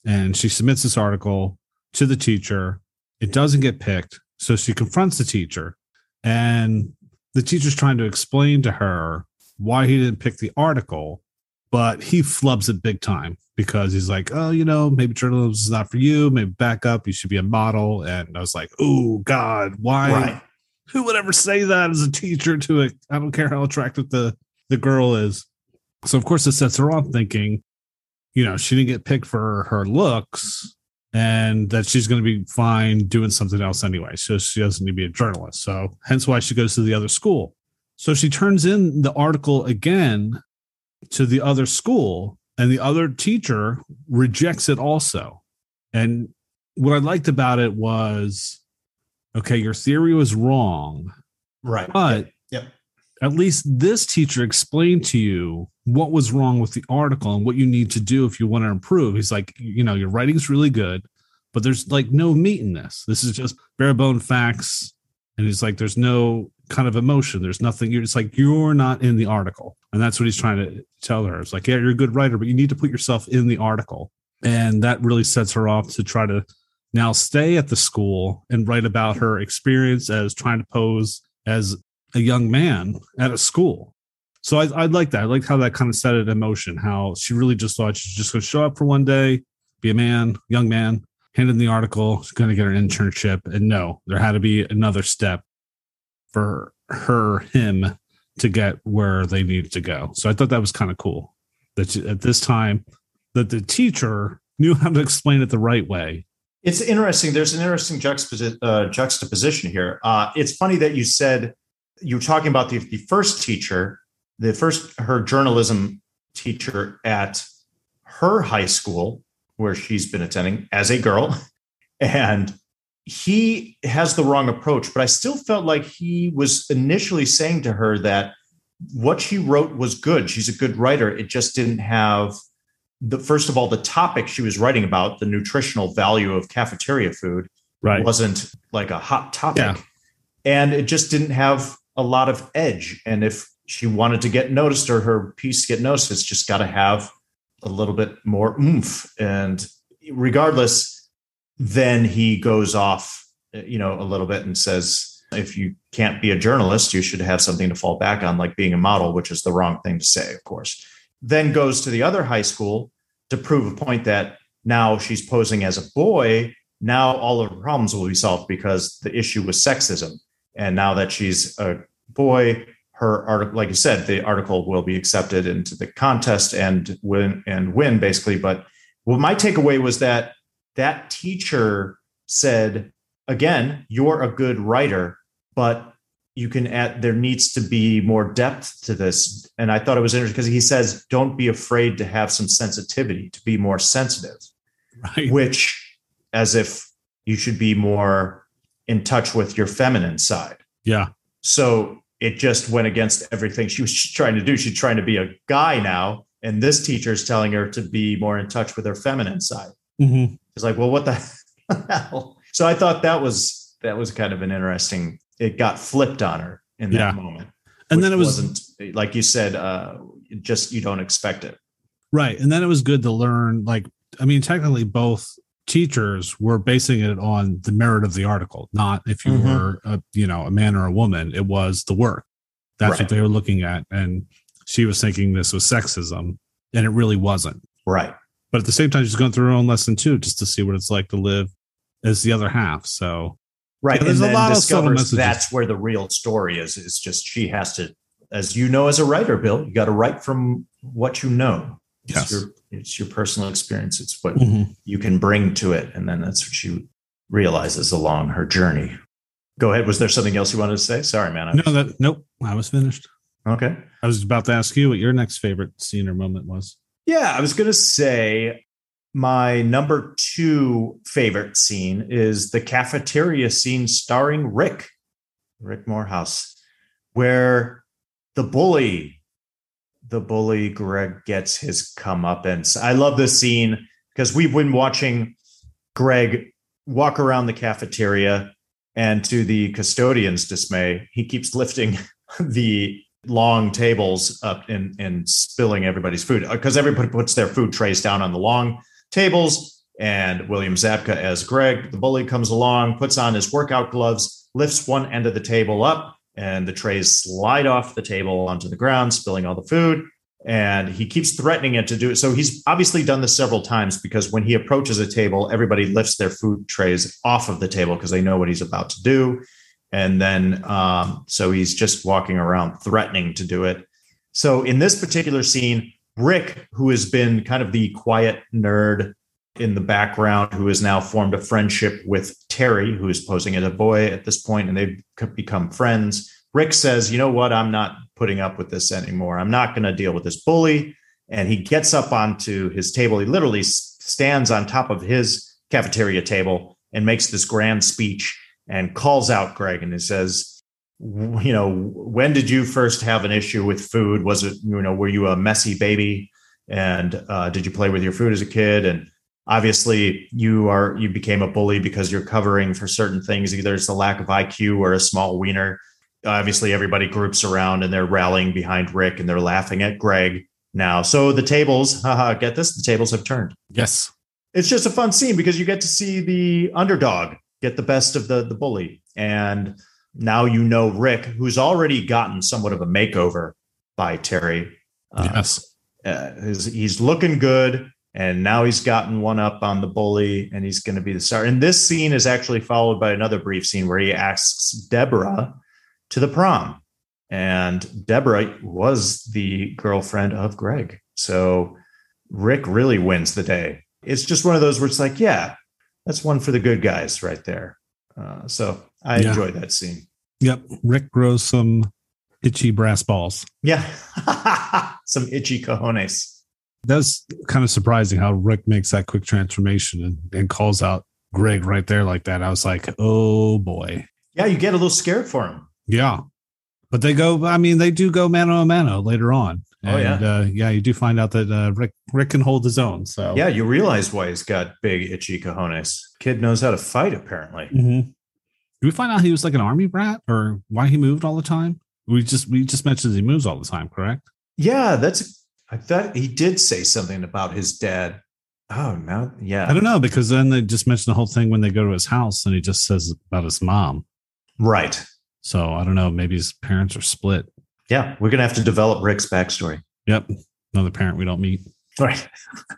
and she submits this article to the teacher. It doesn't get picked. So she confronts the teacher, and the teacher's trying to explain to her why he didn't pick the article, but he flubs it big time because he's like, oh, you know, maybe journalism is not for you. Maybe back up. You should be a model. And I was like, oh, God, why? Right. Who would ever say that as a teacher to it? I don't care how attractive the, the girl is. So, of course, it sets her off thinking, you know, she didn't get picked for her looks and that she's going to be fine doing something else anyway. So she doesn't need to be a journalist. So hence why she goes to the other school. So she turns in the article again to the other school, and the other teacher rejects it also. And what I liked about it was, okay, your theory was wrong. Right. But yep. Yep. At least this teacher explained to you what was wrong with the article and what you need to do if you want to improve. He's like, you know, your writing's really good, but there's like no meat in this. This is just bare bone facts. And he's like, there's no kind of emotion. There's nothing. You're just like, you're not in the article. And that's what he's trying to tell her. It's like, yeah, you're a good writer, but you need to put yourself in the article. And that really sets her off to try to now stay at the school and write about her experience as trying to pose as a young man at a school. So I, I like that. I like how that kind of set it in motion, how she really just thought she's just going to show up for one day, be a man, young man, hand in the article, she's going to get her internship. And no, there had to be another step for her, him to get where they needed to go. So I thought that was kind of cool that she, at this time that the teacher knew how to explain it the right way. It's interesting. There's an interesting juxtaposi- uh, juxtaposition here. Uh, it's funny that you said you were talking about the, the first teacher, the first, her journalism teacher at her high school where she's been attending as a girl. And he has the wrong approach, but I still felt like he was initially saying to her that what she wrote was good. She's a good writer. It just didn't have the, first of all, the topic she was writing about, the nutritional value of cafeteria food, right, wasn't like a hot topic. Yeah. And it just didn't have a lot of edge. And if she wanted to get noticed or her piece get noticed, it's just got to have a little bit more oomph. And regardless, then he goes off, you know, a little bit and says, if you can't be a journalist, you should have something to fall back on, like being a model, which is the wrong thing to say, of course. Then goes to the other high school to prove a point that now she's posing as a boy. Now all of her problems will be solved because the issue was sexism. And now that she's a boy, her article, like you said, the article will be accepted into the contest and win and win basically. But what my takeaway was that that teacher said, again, you're a good writer, but you can add, there needs to be more depth to this. And I thought it was interesting because he says, don't be afraid to have some sensitivity, to be more sensitive, right, which as if you should be more in touch with your feminine side. Yeah. So it just went against everything she was trying to do. She's trying to be a guy now. And this teacher is telling her to be more in touch with her feminine side. Mm-hmm. It's like, well, what the hell? So I thought that was, that was kind of an interesting, it got flipped on her in that yeah. moment. And then it was, wasn't, like you said, uh, just, you don't expect it. Right. And then it was good to learn, like, I mean, technically both teachers were basing it on the merit of the article, not if you mm-hmm. were a, you know, a man or a woman. It was the work. That's right. What they were looking at. And she was thinking this was sexism, and it really wasn't. Right. But at the same time, she's going through her own lesson too, just to see what it's like to live as the other half. So right. Yeah, there's and a lot discovers of that's where the real story is. It's just she has to, as you know, as a writer, Bill, you got to write from what you know. It's yes. your it's your personal experience. It's what mm-hmm. you can bring to it. And then that's what she realizes along her journey. Go ahead. Was there something else you wanted to say? Sorry, man. I no, was... that nope. I was finished. Okay. I was about to ask you what your next favorite scene or moment was. Yeah, I was going to say my number two favorite scene is the cafeteria scene starring Rick, Rick Morehouse, where the bully, the bully Greg gets his comeuppance. I love this scene because we've been watching Greg walk around the cafeteria, and to the custodian's dismay, he keeps lifting the long tables up and, and spilling everybody's food because everybody puts their food trays down on the long tables. And William Zabka as Greg, the bully, comes along, puts on his workout gloves, lifts one end of the table up, and the trays slide off the table onto the ground, spilling all the food. And he keeps threatening it to do it. So he's obviously done this several times, because when he approaches a table, everybody lifts their food trays off of the table because they know what he's about to do. And then um, so he's just walking around threatening to do it. So in this particular scene, Rick, who has been kind of the quiet nerd in the background, who has now formed a friendship with Terry, who is posing as a boy at this point, and they've become friends. Rick says, you know what, I'm not putting up with this anymore. I'm not going to deal with this bully. And he gets up onto his table. He literally stands on top of his cafeteria table and makes this grand speech and calls out Greg. And he says, you know, when did you first have an issue with food? Was it, you know, were you a messy baby? And uh, did you play with your food as a kid? And obviously you are, you became a bully because you're covering for certain things. Either it's the lack of I Q or a small wiener. Obviously everybody groups around and they're rallying behind Rick and they're laughing at Greg now. So the tables, haha, get this, the tables have turned. Yes. It's just a fun scene because you get to see the underdog get the best of the, the bully. And now, you know, Rick, who's already gotten somewhat of a makeover by Terry. Uh, yes. Uh, he's, he's looking good. And now he's gotten one up on the bully and he's going to be the star. And this scene is actually followed by another brief scene where he asks Deborah to the prom. And Deborah was the girlfriend of Greg. So Rick really wins the day. It's just one of those where it's like, yeah, that's one for the good guys right there. Uh, so I yeah. enjoyed that scene. Yep. Rick grows some itchy brass balls. Yeah. Some itchy cojones. That's kind of surprising how Rick makes that quick transformation and, and calls out Greg right there like that. I was like, oh boy. Yeah, you get a little scared for him. Yeah. But they go, I mean, they do go mano a mano later on. And, oh, yeah. Uh, yeah, you do find out that uh, Rick Rick can hold his own. So yeah, you realize why he's got big, itchy cojones. Kid knows how to fight, apparently. Mm-hmm. Did we find out he was like an army brat or why he moved all the time? We just we just mentioned he moves all the time, correct? Yeah, that's I thought he did say something about his dad. Oh, no. Yeah. I don't know, because then they just mentioned the whole thing when they go to his house and he just says about his mom. Right. So I don't know. Maybe his parents are split. Yeah. We're going to have to develop Rick's backstory. Yep. Another parent we don't meet. Right.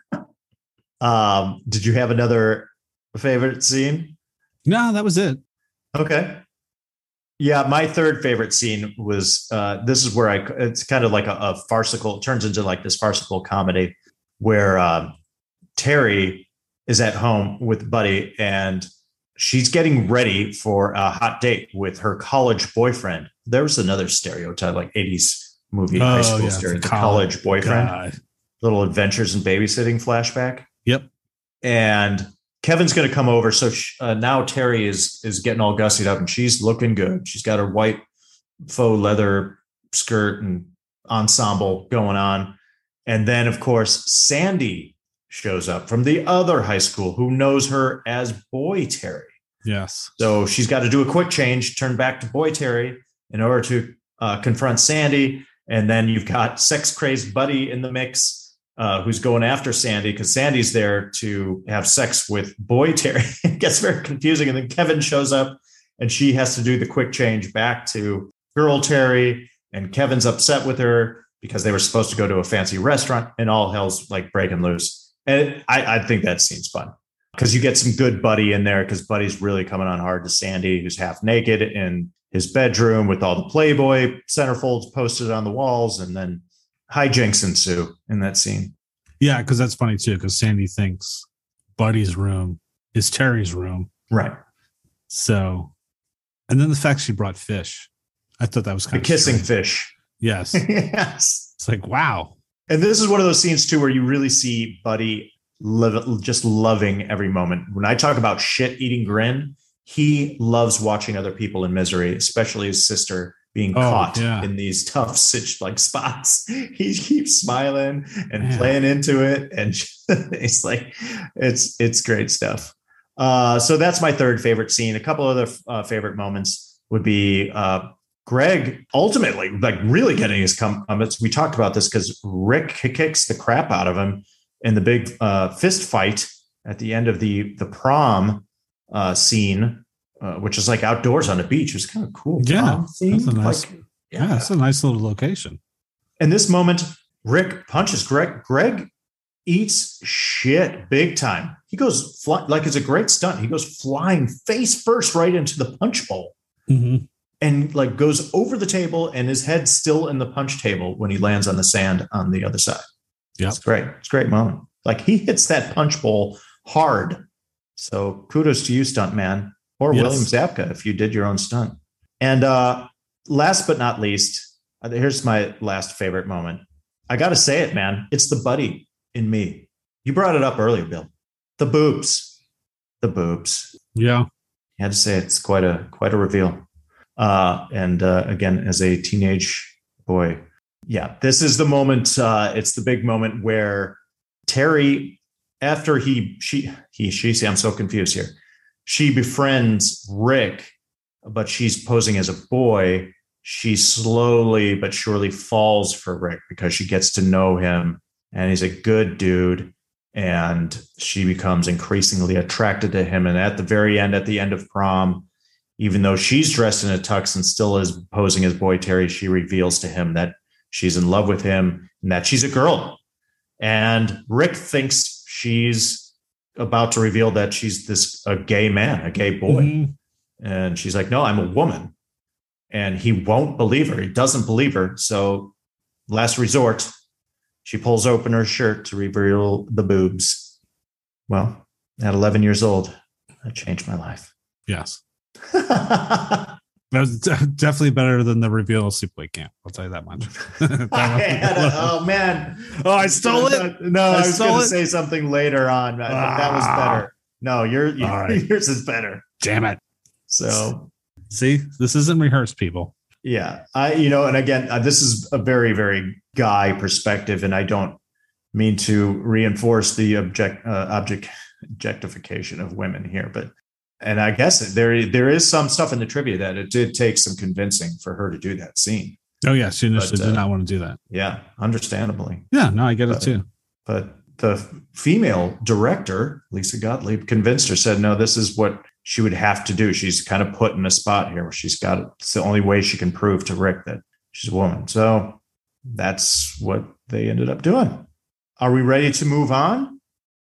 um, did you have another favorite scene? No, that was it. Okay. Yeah, my third favorite scene was, uh, this is where I, it's kind of like a, a farcical, it turns into like this farcical comedy where um, Terry is at home with Buddy and she's getting ready for a hot date with her college boyfriend. There was another stereotype, like eighties movie, oh, high school yeah, stereotype, the college, college boyfriend, God. Little adventures in babysitting flashback. Yep. And Kevin's going to come over. So she, uh, now Terry is is getting all gussied up and she's looking good. She's got her white faux leather skirt and ensemble going on. And then, of course, Sandy shows up from the other high school who knows her as Boy Terry. Yes. So she's got to do a quick change, turn back to Boy Terry in order to uh, confront Sandy. And then you've got sex crazed Buddy in the mix. Uh, who's going after Sandy because Sandy's there to have sex with Boy Terry. It gets very confusing. And then Kevin shows up and she has to do the quick change back to girl Terry. And Kevin's upset with her because they were supposed to go to a fancy restaurant and all hell's like breaking loose. And I, I think that scene's fun because you get some good Buddy in there because Buddy's really coming on hard to Sandy, who's half naked in his bedroom with all the Playboy centerfolds posted on the walls. And then hijinks ensue in that scene. Yeah, because that's funny too, because Sandy thinks Buddy's room is Terry's room. Right. So, and then the fact she brought fish. I thought that was kind the of kissing strange. Fish. Yes. Yes. It's like, wow. And this is one of those scenes too, where you really see Buddy live, just loving every moment. When I talk about shit eating grin, he loves watching other people in misery, especially his sister being oh, caught yeah. in these tough such like spots. He keeps smiling and yeah. playing into it. And it's like, it's, it's great stuff. Uh, so that's my third favorite scene. A couple other uh, favorite moments would be uh, Greg ultimately like really getting his comments. We talked about this because Rick kicks the crap out of him in the big uh, fist fight at the end of the the prom uh, scene, uh, which is like outdoors on a beach. It was kind of cool. Yeah, prom scene. that's a nice. Like, yeah, that's a nice little location. In this moment, Rick punches Greg. Greg eats shit big time. He goes fly, like it's a great stunt. He goes flying face first right into the punch bowl. Mm-hmm. And like goes over the table, and his head's still in the punch table when he lands on the sand on the other side. Yeah, it's great. It's a great moment. Like he hits that punch bowl hard. So kudos to you, stunt man, or yes. William Zabka if you did your own stunt. And uh, last but not least, here's my last favorite moment. I got to say it, man. It's the buddy in me. You brought it up earlier, Bill. The boobs, the boobs. Yeah, you had to say it. It's quite a quite a reveal. Uh, and uh, again, as a teenage boy, yeah, this is the moment. Uh, it's the big moment where Terry, after he, she, he, she, see, I'm so confused here. She befriends Rick, but she's posing as a boy. She slowly but surely falls for Rick because she gets to know him, and he's a good dude. And she becomes increasingly attracted to him. And at the very end, at the end of prom, even though she's dressed in a tux and still is posing as boy Terry, she reveals to him that she's in love with him and that she's a girl. And Rick thinks she's about to reveal that she's this a gay man, a gay boy. Mm-hmm. And she's like, no, I'm a woman. And he won't believe her. He doesn't believe her. So last resort, she pulls open her shirt to reveal the boobs. Well, at eleven years old, that changed my life. Yes. That was de- definitely better than the reveal of Sleepaway Camp. I'll tell you that much. that a, oh man! Oh, I stole it. No, I, I was going to it? say something later on. I think ah. that was better. No, your, your right. yours is better. Damn it! So, see, this isn't rehearsed, people. Yeah, I you know, and again, uh, this is a very very guy perspective, and I don't mean to reinforce the object uh, object objectification of women here, but. And I guess there there is some stuff in the trivia that it did take some convincing for her to do that scene. Oh, yeah. She initially but, uh, did not want to do that. Yeah, understandably. Yeah, no, I get but, it too. But the female director, Lisa Gottlieb, convinced her, said, no, this is what she would have to do. She's kind of put in a spot here where she's got it. It's the only way she can prove to Rick that she's a woman. So that's what they ended up doing. Are we ready to move on?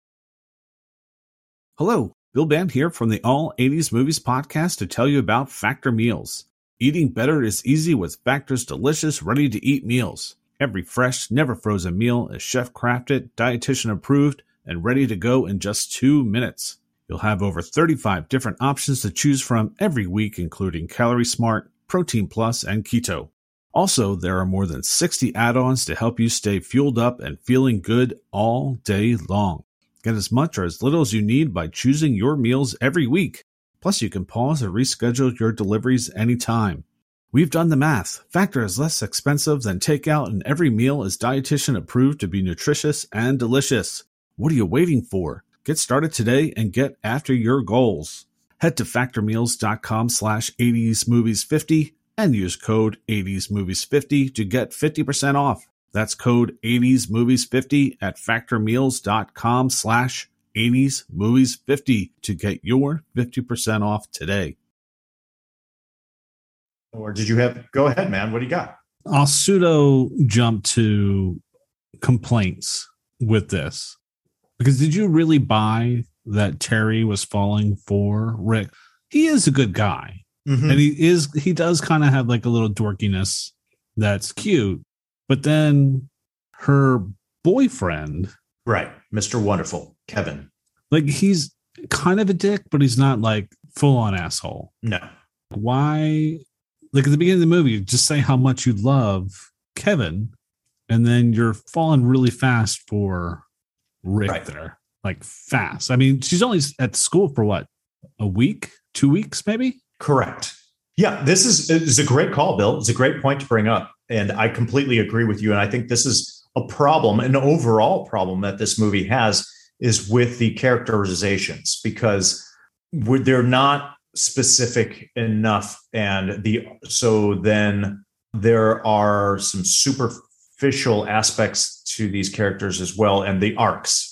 Hello. Bill Band here from the All eighties Movies podcast to tell you about Factor Meals. Eating better is easy with Factor's delicious, ready-to-eat meals. Every fresh, never frozen meal is chef-crafted, dietitian approved, and ready to go in just two minutes. You'll have over thirty-five different options to choose from every week, including Calorie Smart, Protein Plus, and Keto. Also, there are more than sixty add-ons to help you stay fueled up and feeling good all day long. Get as much or as little as you need by choosing your meals every week. Plus, you can pause or reschedule your deliveries anytime. We've done the math. Factor is less expensive than takeout, and every meal is dietitian approved to be nutritious and delicious. What are you waiting for? Get started today and get after your goals. Head to factormeals.com slash 80smovies50 and use code eighties movies fifty to get fifty percent off. That's code eighties movies fifty at factormeals.com slash 80smovies50 to get your fifty percent off today. Or did you have, go ahead, man. What do you got? I'll pseudo jump to complaints with this. Because did you really buy that Terry was falling for Rick? He is a good guy. Mm-hmm. And he is, he does kind of have like a little dorkiness that's cute. But then her boyfriend, right, Mister Wonderful, Kevin, like he's kind of a dick, but he's not like full on asshole. No. Why? Like at the beginning of the movie, just say how much you love Kevin, and then you're falling really fast for Rick right. there, like fast. I mean, she's only at school for what, a week, two weeks, maybe? Correct. Yeah, this is, is a great call, Bill. It's a great point to bring up. And I completely agree with you. And I think this is a problem, an overall problem that this movie has is with the characterizations, because they're not specific enough. And the so then there are some superficial aspects to these characters as well. And the arcs,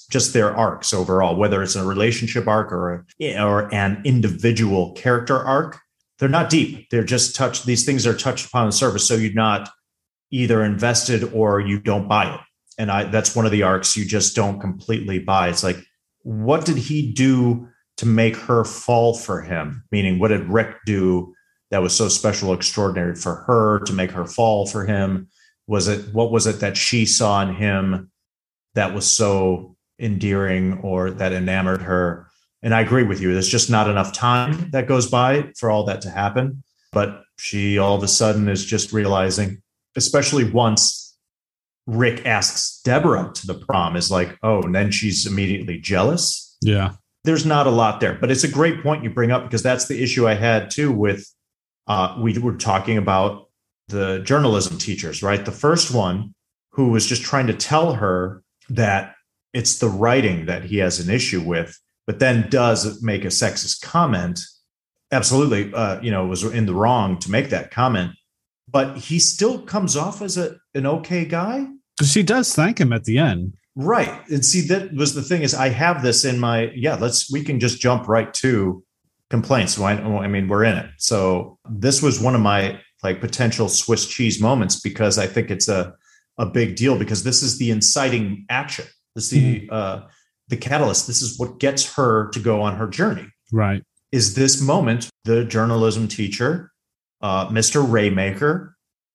just their arcs overall, whether it's a relationship arc or a, or an individual character arc. They're not deep. They're just touched. These things are touched upon the surface. So you're not either invested or you don't buy it. And I, that's one of the arcs you just don't completely buy. It's like, what did he do to make her fall for him? Meaning, what did Rick do that was so special, extraordinary for her to make her fall for him? Was it, what was it that she saw in him that was so endearing or that enamored her? And I agree with you. There's just not enough time that goes by for all that to happen. But she all of a sudden is just realizing, especially once Rick asks Deborah to the prom, is like, oh, and then she's immediately jealous. Yeah. There's not a lot there. But it's a great point you bring up, because that's the issue I had too with, uh, we were talking about the journalism teachers, right? The first one who was just trying to tell her that it's the writing that he has an issue with, but then does make a sexist comment. Absolutely, uh, you know, was in the wrong to make that comment, but he still comes off as a, an okay guy. She does thank him at the end. Right. And see, that was the thing is I have this in my, yeah, let's, we can just jump right to complaints. I, I mean, we're in it. So this was one of my like potential Swiss cheese moments, because I think it's a, a big deal, because this is the inciting action. This is the, mm-hmm. uh, the catalyst. This is what gets her to go on her journey. Right. Is this moment, the journalism teacher, uh, Mister Raymaker,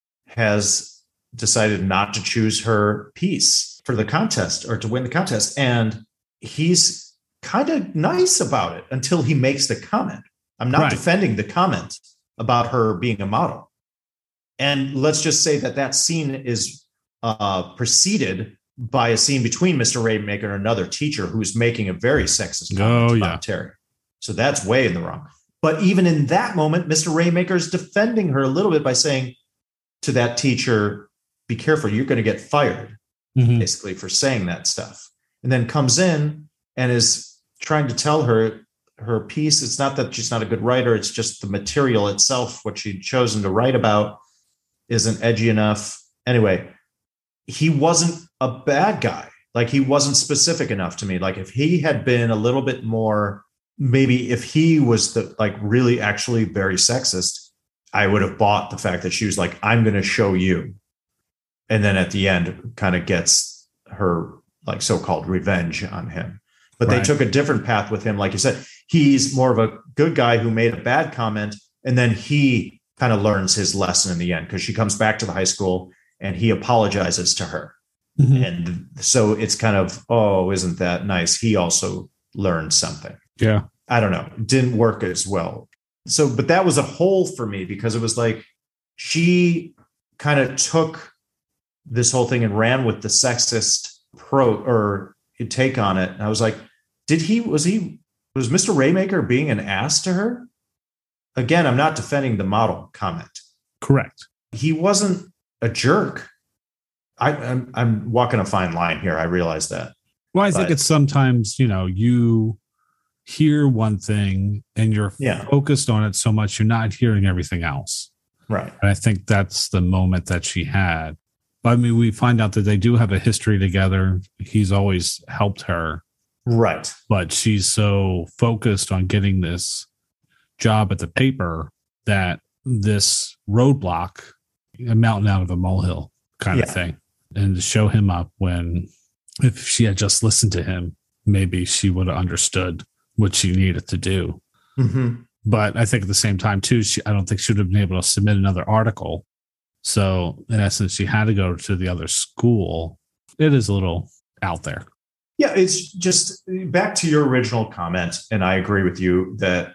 has decided not to choose her piece for the contest or to win the contest. And he's kind of nice about it until he makes the comment. I'm not right. defending the comment about her being a model. And let's just say that that scene is uh, preceded by a scene between Mister Raymaker and another teacher who's making a very sexist comment oh, about yeah. Terry. So that's way in the wrong. But even in that moment, Mister Raymaker is defending her a little bit by saying to that teacher, be careful, you're going to get fired, mm-hmm. basically, for saying that stuff. And then comes in and is trying to tell her her piece. It's not that she's not a good writer. It's just the material itself, what she'd chosen to write about, isn't edgy enough. Anyway, he wasn't a bad guy. Like, he wasn't specific enough to me. Like, if he had been a little bit more, maybe if he was the like really actually very sexist, I would have bought the fact that she was like, I'm going to show you. And then at the end kind of gets her like so-called revenge on him. But right. they took a different path with him. Like you said, he's more of a good guy who made a bad comment. And then he kind of learns his lesson in the end, because she comes back to the high school and he apologizes to her. Mm-hmm. And so it's kind of, oh, isn't that nice? He also learned something. Yeah. I don't know. It didn't work as well. So, but that was a hole for me, because it was like she kind of took this whole thing and ran with the sexist pro or take on it. And I was like, did he, was he, was Mister Raymaker being an ass to her? Again, I'm not defending the model comment. Correct. He wasn't a jerk. I, I'm, I'm walking a fine line here. I realize that. Well, I but, think it's sometimes, you know, you hear one thing and you're yeah. focused on it so much, you're not hearing everything else. Right. And I think that's the moment that she had. I mean, we find out that they do have a history together. He's always helped her. Right. But she's so focused on getting this job at the paper that this roadblock, a mountain out of a molehill kind yeah. of thing. And to show him up, when if she had just listened to him, maybe she would have understood what she needed to do. Mm-hmm. But I think at the same time, too, she, I don't think she would have been able to submit another article. So in essence, she had to go to the other school. It is a little out there. Yeah, it's just back to your original comment. And I agree with you that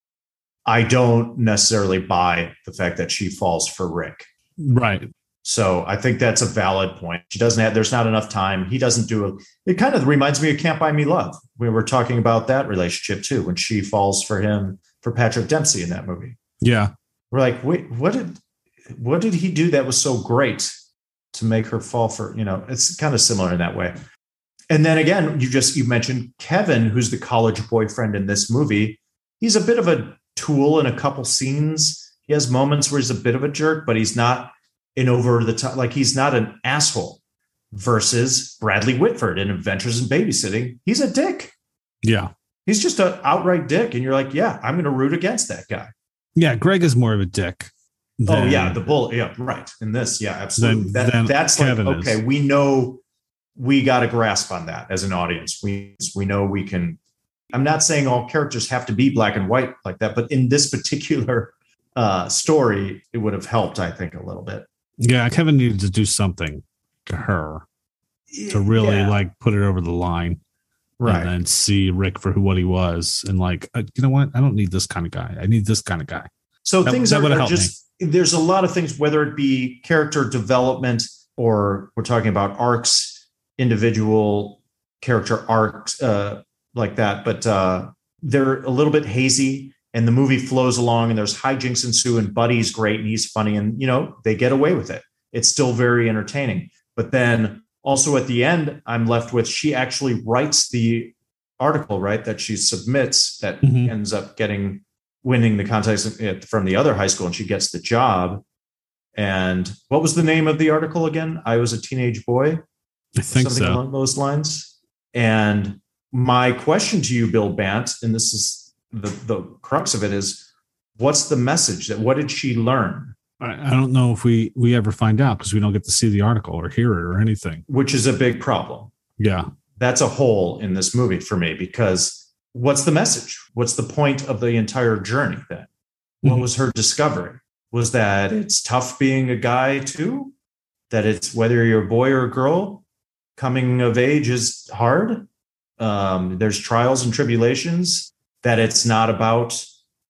I don't necessarily buy the fact that she falls for Rick. Right. So I think that's a valid point. She doesn't have, there's not enough time. He doesn't do it. It kind of reminds me of Can't Buy Me Love. We were talking about that relationship too, when she falls for him, for Patrick Dempsey in that movie. Yeah. We're like, wait, what did, what did he do that was so great to make her fall for, you know, it's kind of similar in that way. And then again, you just, you mentioned Kevin, who's the college boyfriend in this movie. He's a bit of a tool in a couple scenes. He has moments where he's a bit of a jerk, but he's not in over the top. Like, he's not an asshole. versus Bradley Whitford in Adventures in Babysitting. He's a dick. Yeah. He's just an outright dick. And you're like, yeah, I'm going to root against that guy. Yeah. Greg is more of a dick. Than, oh, yeah. The bull. Yeah. Right. In this. Yeah, absolutely. Than, that, than that's Kevin like, okay, is. we know we got a grasp on that as an audience. We, we know we can. I'm not saying all characters have to be black and white like that, but in this particular uh, story, it would have helped, I think, a little bit. Yeah. Kevin needed to do something to her to really yeah. like put it over the line. Right. And then see Rick for who what he was. And like, uh, you know what? I don't need this kind of guy. I need this kind of guy. So that, things that are, are just, me. There's a lot of things, whether it be character development or we're talking about arcs, individual character arcs uh, like that. But uh, they're a little bit hazy and the movie flows along and there's hijinks ensue and Buddy's great and he's funny and, you know, they get away with it. It's still very entertaining. But then also at the end, I'm left with she actually writes the article, right, that she submits that mm-hmm. ends up getting winning the contest from the other high school and she gets the job. And what was the name of the article again? I was a teenage boy. I think something so. Along those lines. And my question to you, Bill Bant, and this is the, the crux of it is, what's the message that what did she learn? I don't know if we, we ever find out because we don't get to see the article or hear it or anything. Which is a big problem. Yeah. That's a hole in this movie for me because what's the message? What's the point of the entire journey then? What mm-hmm. was her discovery? Was that it's tough being a guy too? That it's whether you're a boy or a girl, coming of age is hard. Um, there's trials and tribulations, that it's not about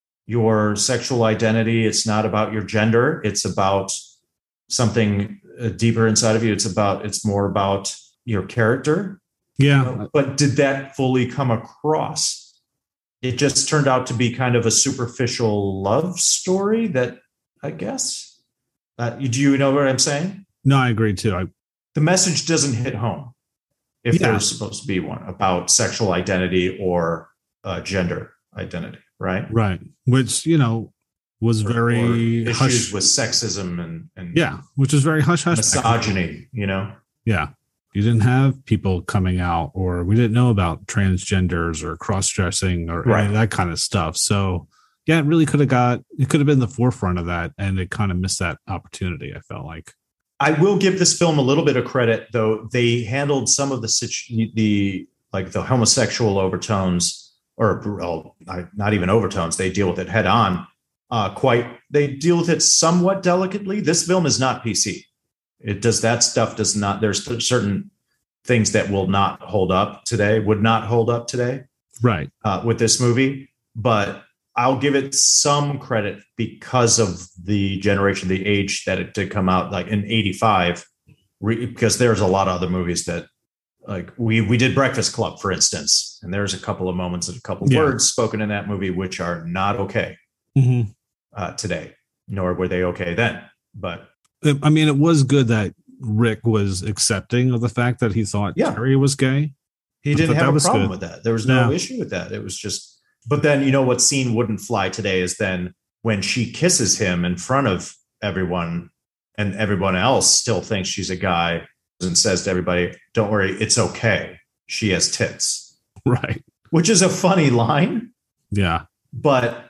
your sexual identity. It's not about your gender. It's about something deeper inside of you. It's about, it's more about your character. Yeah. You know? But did that fully come across? It just turned out to be kind of a superficial love story that I guess, uh, do you know what I'm saying? No, I agree too. I, the message doesn't hit home if yeah. there's supposed to be one about sexual identity or uh, gender identity. Right. Right. Which, you know, was or, very or issues hush. with sexism and, and yeah, which is very hush hush. Misogyny, you know? Yeah. You didn't have people coming out or we didn't know about transgenders or cross dressing or right. any of that kind of stuff. So yeah, it really could have got, it could have been the forefront of that. And it kind of missed that opportunity. I felt like. I will give this film a little bit of credit though. They handled some of the, situ- the like the homosexual overtones or well, not even overtones. They deal with it head on. Uh, quite, they deal with it somewhat delicately. This film is not P C. It does that stuff does not. There's certain things that will not hold up today. Would not hold up today, right? Uh, with this movie, but I'll give it some credit because of the generation, the age that it did come out, like in eighty-five. Re, because there's a lot of other movies that. Like we we did Breakfast Club, for instance, and there's a couple of moments and a couple of yeah. words spoken in that movie which are not okay mm-hmm. uh, today, nor were they okay then. But I mean, it was good that Rick was accepting of the fact that he thought yeah. Terry was gay. He didn't have a problem good. with that. There was no yeah. issue with that. It was just. But then you know what scene wouldn't fly today is then when she kisses him in front of everyone, and everyone else still thinks she's a guy. And says to everybody, don't worry, it's okay. She has tits. Right. Which is a funny line. Yeah. But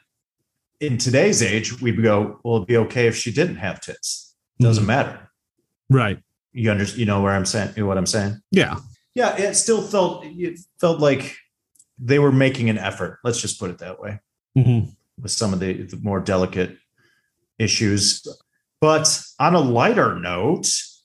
in today's age, we'd go, well, it'd be okay if she didn't have tits. Doesn't mm-hmm. matter. Right. You understand, you know where I'm saying, what I'm saying? Yeah. Yeah. It still felt, it felt like they were making an effort. Let's just put it that way. Mm-hmm. With some of the, the more delicate issues. But on a lighter note,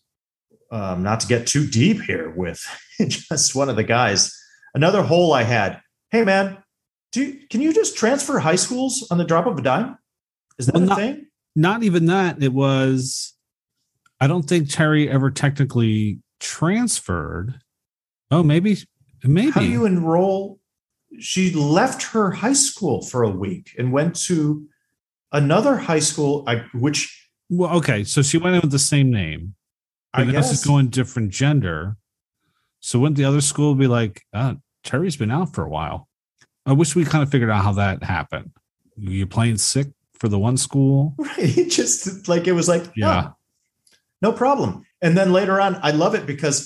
Um, not to get too deep here with just one of the guys. Another hole I had. Hey, man, do you, can you just transfer high schools on the drop of a dime? Is that well, a not, thing? Not even that. It was, I don't think Terry ever technically transferred. Oh, maybe, maybe. How do you enroll? She left her high school for a week and went to another high school, I, which. Well, okay. So she went in with the same name. I But guess this is going different gender. So wouldn't the other school be like, oh, Terry's been out for a while? I wish we kind of figured out how that happened. You playing sick for the one school? Right. It just like it was like, yeah, oh, no problem. And then later on, I love it because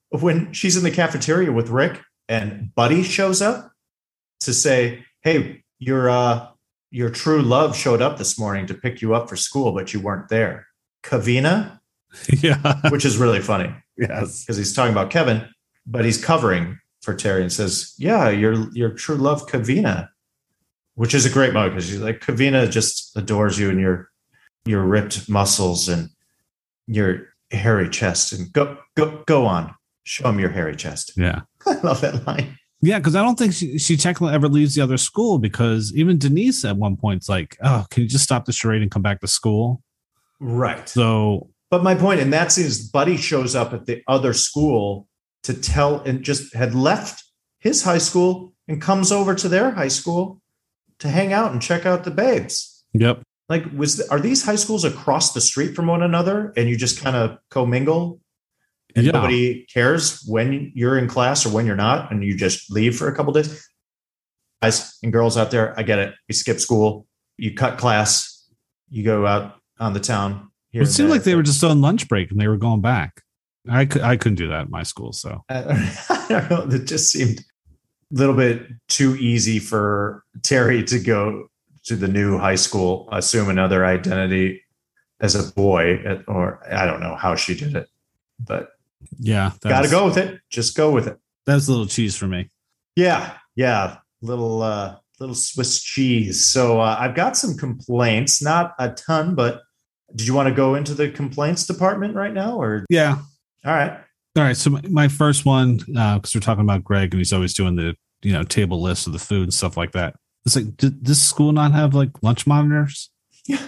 when she's in the cafeteria with Rick and Buddy shows up to say, hey, your uh, your true love showed up this morning to pick you up for school, but you weren't there. Kavina? Yeah. Which is really funny. Yes. Because he's talking about Kevin, but he's covering for Terry and says, yeah, your your true love, Kavina, which is a great moment because she's like, Kavina just adores you and your your ripped muscles and your hairy chest. And go, go, go on. Show him your hairy chest. Yeah. I love that line. Yeah, because I don't think she, she technically ever leaves the other school because even Denise at one point is like, oh, can you just stop the charade and come back to school? Right. So, but my point in that scene is Buddy shows up at the other school to tell and just had left his high school and comes over to their high school to hang out and check out the babes. Yep. Like, was are these high schools across the street from one another and you just kind of commingle and yeah. nobody cares when you're in class or when you're not and you just leave for a couple of days? Guys and girls out there, I get it. You skip school, you cut class, you go out on the town. Here It seemed like they were just on lunch break and they were going back. I, could, I couldn't do that at my school. So I don't know. It just seemed a little bit too easy for Terry to go to the new high school, assume another identity as a boy, or I don't know how she did it, but yeah, got to go with it. Just go with it. That's a little cheese for me. Yeah. Yeah. Little, uh, little Swiss cheese. So uh, I've got some complaints, not a ton, but did you want to go into the complaints department right now or? Yeah. All right. All right. So my first one, uh, cause we're talking about Greg and he's always doing the, you know, table list of the food and stuff like that. It's like, did this school not have like lunch monitors? Yeah.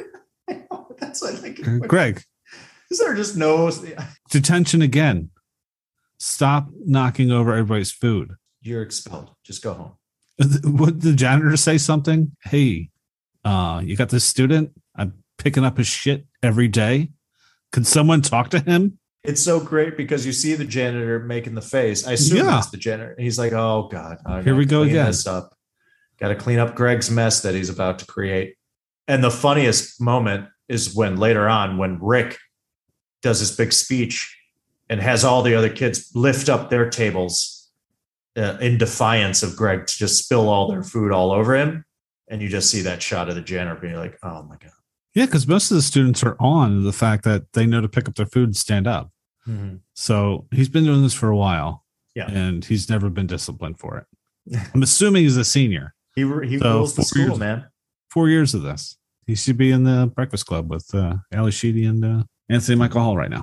I know. That's what I think. Uh, Greg. Is there just no detention again? Stop knocking over everybody's food. You're expelled. Just go home. Would the janitor say something? Hey, uh, you got this student? I'm picking up his shit every day. Can someone talk to him? It's so great because you see the janitor making the face. I assume yeah. that's the janitor. He's like, oh God, I here we go again. This up. Got to clean up Greg's mess that he's about to create. And the funniest moment is when later on, when Rick does his big speech and has all the other kids lift up their tables uh, in defiance of Greg to just spill all their food all over him. And you just see that shot of the janitor being like, oh my God. Yeah, because most of the students are on the fact that they know to pick up their food and stand up. Mm-hmm. So he's been doing this for a while. Yeah. And he's never been disciplined for it. I'm assuming he's a senior. He, he so rules the school, years, man. Four years of this. He should be in the Breakfast Club with uh, Ali Sheedy and uh, Anthony Michael Hall right now.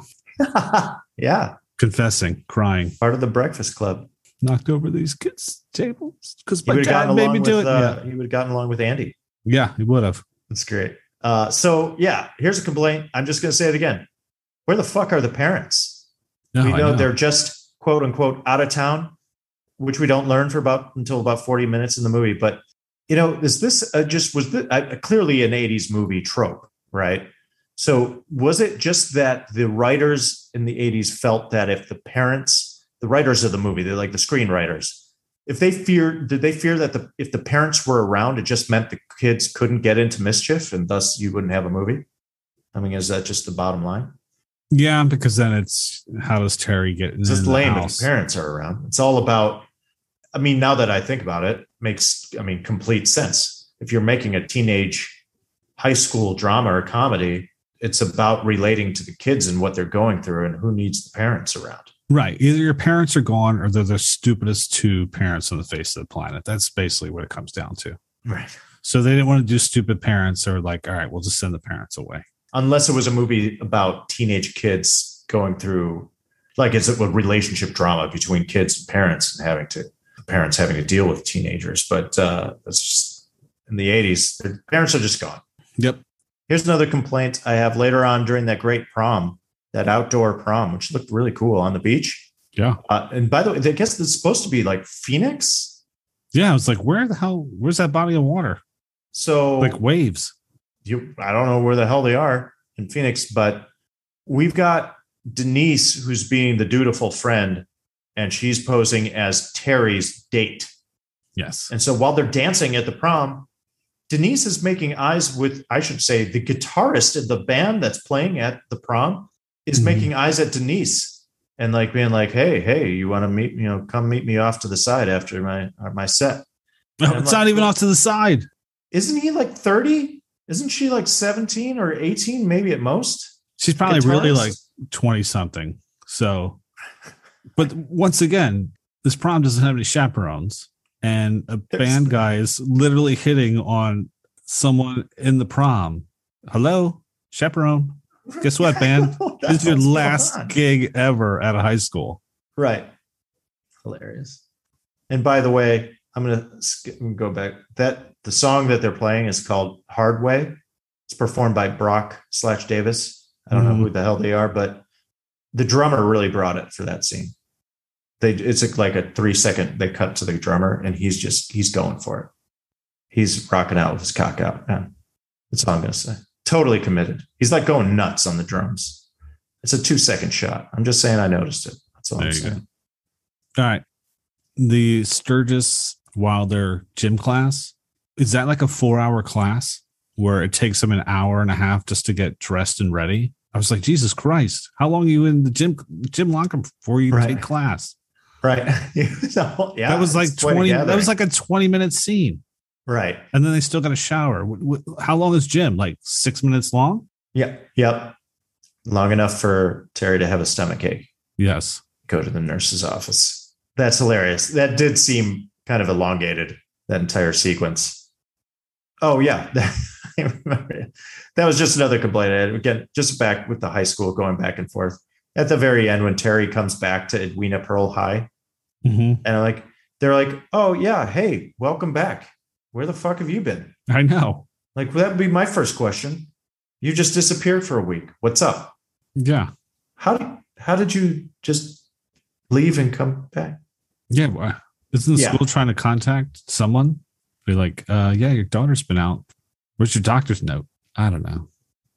Yeah. Confessing, crying. Part of the Breakfast Club. Knocked over these kids' tables because my he dad made me do with, it. Uh, yeah. He would have gotten along with Andy. Yeah, he would have. That's great. Uh, so, yeah, here's a complaint. I'm just going to say it again. Where the fuck are the parents? No, we know, know they're just, quote unquote, out of town, which we don't learn for about until about forty minutes in the movie. But, you know, is this uh, just was this, uh, clearly an eighties movie trope, right? So was it just that the writers in the eighties felt that if the parents, the writers of the movie, they're like the screenwriters, if they feared, did they fear that the if the parents were around, it just meant the kids couldn't get into mischief and thus you wouldn't have a movie? I mean, is that just the bottom line? Yeah, because then it's how does Terry get in It's just the lame house? if the parents are around. It's all about, I mean, now that I think about it, makes, I mean, complete sense. If you're making a teenage high school drama or comedy, it's about relating to the kids and what they're going through and who needs the parents around. Right. Either your parents are gone or they're the stupidest two parents on the face of the planet. That's basically what it comes down to. Right. So they didn't want to do stupid parents or like, all right, we'll just send the parents away. Unless it was a movie about teenage kids going through, like it's a relationship drama between kids and parents and having to, the parents having to deal with teenagers. But uh, that's just in the eighties, their parents are just gone. Yep. Here's another complaint I have later on during that great prom, that outdoor prom, which looked really cool on the beach. Yeah. Uh, and by the way, I guess it's supposed to be like Phoenix. Yeah. I was like, where the hell, where's that body of water? So Like waves. you, I don't know where the hell they are in Phoenix, but we've got Denise, who's being the dutiful friend, and she's posing as Terry's date. Yes. And so while they're dancing at the prom, Denise is making eyes with, I should say, the guitarist in the band that's playing at the prom is Mhm. making eyes at Denise. and like being like, hey, hey, you want to meet, you know, come meet me off to the side after my my set. No, it's like, not even off to the side. Isn't he like thirty? Isn't she like seventeen or eighteen, maybe at most? She's probably really like twenty something. So, but once again, this prom doesn't have any chaperones, and a band guy is literally hitting on someone in the prom. Hello, chaperone. Guess what, band? This is your last gig ever at a high school. Right. Hilarious. And by the way, I'm going to go back. That the song that they're playing is called Hard Way. It's performed by Brock slash Davis. I don't mm-hmm. know who the hell they are, but the drummer really brought it for that scene. They it's like a three second, they cut to the drummer and he's just, he's going for it. He's rocking out with his cock out. Man. That's all I'm going to say. Totally committed. He's like going nuts on the drums. It's a two second shot. I'm just saying I noticed it. That's all there I'm saying. Go. All right. The Sturgis Wilder gym class, is that like a four hour class where it takes them an hour and a half just to get dressed and ready? I was like, Jesus Christ, how long are you in the gym gym locker before you right. take class? Right. so, yeah, that was like twenty. That was like a twenty minute scene. Right. And then they still got a shower. How long is gym? Like six minutes long? Yeah. Yep. Long enough for Terry to have a stomach ache. Yes. Go to the nurse's office. That's hilarious. That did seem kind of elongated, that entire sequence. Oh, yeah. I remember. That was just another complaint. Again, just back with the high school going back and forth. At the very end, when Terry comes back to Edwina Pearl High, mm-hmm. and like they're like, oh, yeah, hey, welcome back. Where the fuck have you been? I know. Like, that would be my first question. You just disappeared for a week. What's up? Yeah. How did, how did you just leave and come back? Yeah. Well, isn't the yeah. school trying to contact someone? Be like, uh, yeah, your daughter's been out. Where's your doctor's note? I don't know.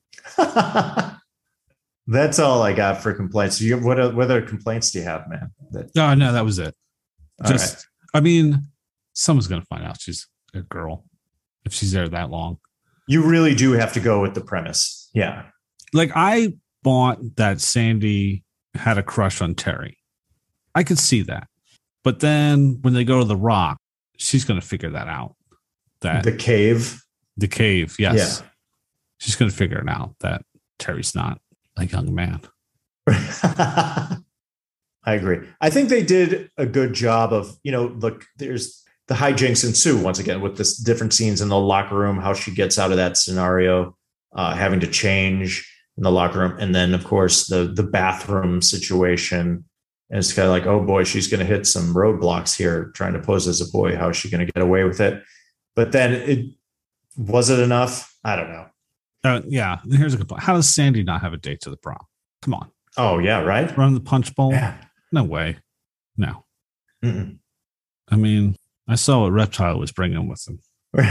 That's all I got for complaints. You, what, what other complaints do you have, man? That, oh, no, that was it. Just, right. I mean, someone's going to find out she's a girl if she's there that long. You really do have to go with the premise. Yeah. Like I bought that Sandy had a crush on Terry. I could see that. But then when they go to the Rock, she's going to figure that out. That the cave, the cave. Yes. Yeah. She's going to figure it out that Terry's not a young man. I agree. I think they did a good job of, you know, look, there's the hijinks ensue once again with this different scenes in the locker room, how she gets out of that scenario, uh, having to change in the locker room. And then, of course, the the bathroom situation. And it's kind of like, oh, boy, she's going to hit some roadblocks here trying to pose as a boy. How is she going to get away with it? But then it was it enough? I don't know. Uh, yeah. Here's a complaint. How does Sandy not have a date to the prom? Come on. Oh, yeah. Right. Run the punch bowl. Yeah. No way. No. Mm-mm. I mean, I saw what Reptile was bringing with him.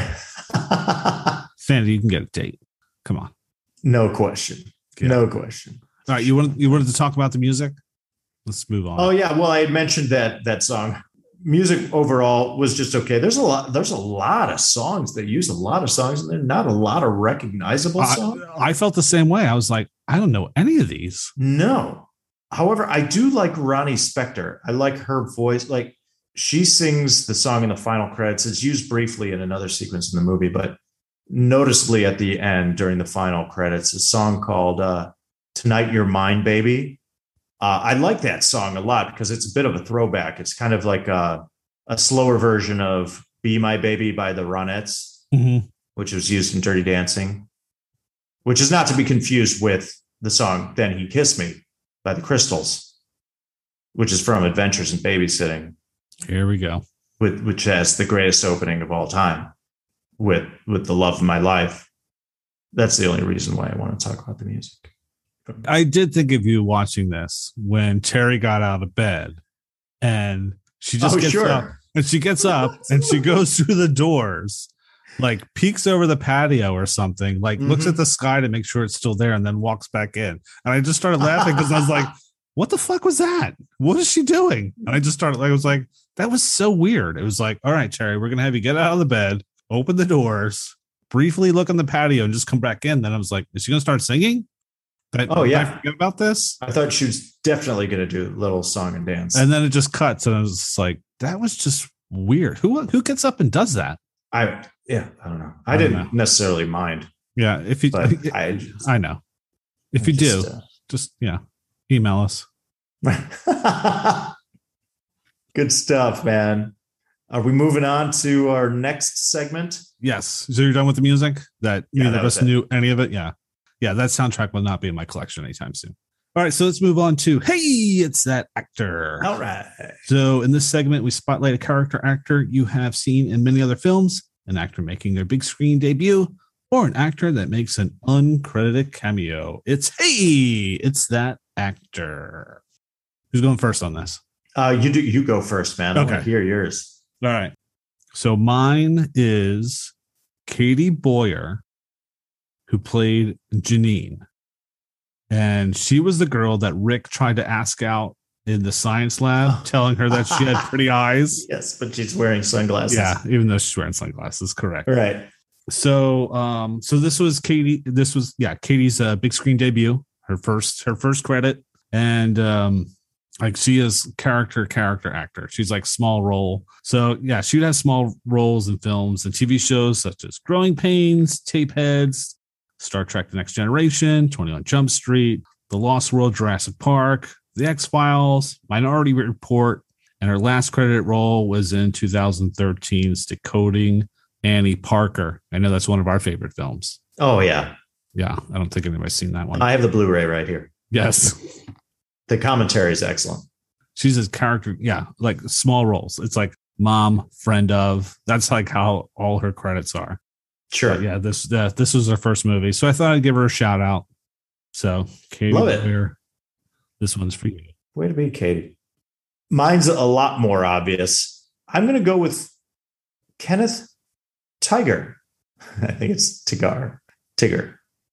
Sandy, you can get a date. Come on. No question. Yeah. No question. All right. You wanted, you wanted to talk about the music? Let's move on. Oh, yeah. Well, I had mentioned that that song. Music overall was just okay. There's a lot. There's a lot of songs. They use a lot of songs, and they're not a lot of recognizable songs. I, I felt the same way. I was like, I don't know any of these. No. However, I do like Ronnie Spector. I like her voice. Like she sings the song in the final credits. It's used briefly in another sequence in the movie, but noticeably at the end during the final credits, a song called uh, "Tonight You're Mine, Baby." Uh, I like that song a lot because it's a bit of a throwback. It's kind of like a, a slower version of Be My Baby by the Ronettes, mm-hmm. which was used in Dirty Dancing, which is not to be confused with the song Then He Kissed Me by the Crystals, which is from Adventures in Babysitting. Here we go. With, which has the greatest opening of all time with, with The Love of My Life. That's the only reason why I want to talk about the music. I did think of you watching this when Terry got out of bed and she just oh, gets sure. up and she gets up and she goes through the doors, like peeks over the patio or something, like mm-hmm. looks at the sky to make sure it's still there and then walks back in. And I just started laughing because I was like, what the fuck was that? What is she doing? And I just started like, I was like, that was so weird. It was like, all right, Terry, we're going to have you get out of the bed, open the doors, briefly look on the patio and just come back in. Then I was like, is she going to start singing? But Oh, yeah. I forget about this. I thought she was definitely going to do a little song and dance. And then it just cuts, and I was just like, that was just weird. Who who gets up and does that? I yeah, I don't know. I, I don't didn't know. necessarily mind. Yeah, if you, But I, I just- I know. If you just, do, just yeah, email us. uh, Good stuff, man. Are we moving on to our next segment? Yes. So you're done with the music? That Yeah, neither that of was us it. knew any of it? Yeah. Yeah, that soundtrack will not be in my collection anytime soon. All right, so let's move on to Hey, It's That Actor. All right. So in this segment, we spotlight a character actor you have seen in many other films, an actor making their big screen debut, or an actor that makes an uncredited cameo. It's Hey, It's That Actor. Who's going first on this? Uh, you do. You go first, man. I want Okay. to hear yours. All right. So mine is Katie Boyer, who played Janine. And she was the girl that Rick tried to ask out in the science lab, telling her that she had pretty eyes. Yes, but she's wearing sunglasses. Yeah, even though she's wearing sunglasses, correct. Right. So um, so this was Katie. This was, yeah, Katie's uh, big screen debut, her first, her first credit. And um, like she is character, character actor. She's like small role. So yeah, she has small roles in films and T V shows such as Growing Pains, Tapeheads, Star Trek The Next Generation, twenty-one Jump Street, The Lost World, Jurassic Park, The X-Files, Minority Report, and her last credited role was in two thousand thirteen's Decoding Annie Parker. I know that's one of our favorite films. Oh, yeah. Yeah, I don't think anybody's seen that one. I have the Blu-ray right here. Yes. The commentary is excellent. She's a character, yeah, like small roles. It's like mom, friend of. That's like how all her credits are. Sure. But yeah, this uh, this was her first movie, so I thought I'd give her a shout out. So, Katie, Love it. Boyer, this one's for you. Way to be, Katie. Mine's a lot more obvious. I'm going to go with Kenneth Tiger. I think it's Tigar. Tigger.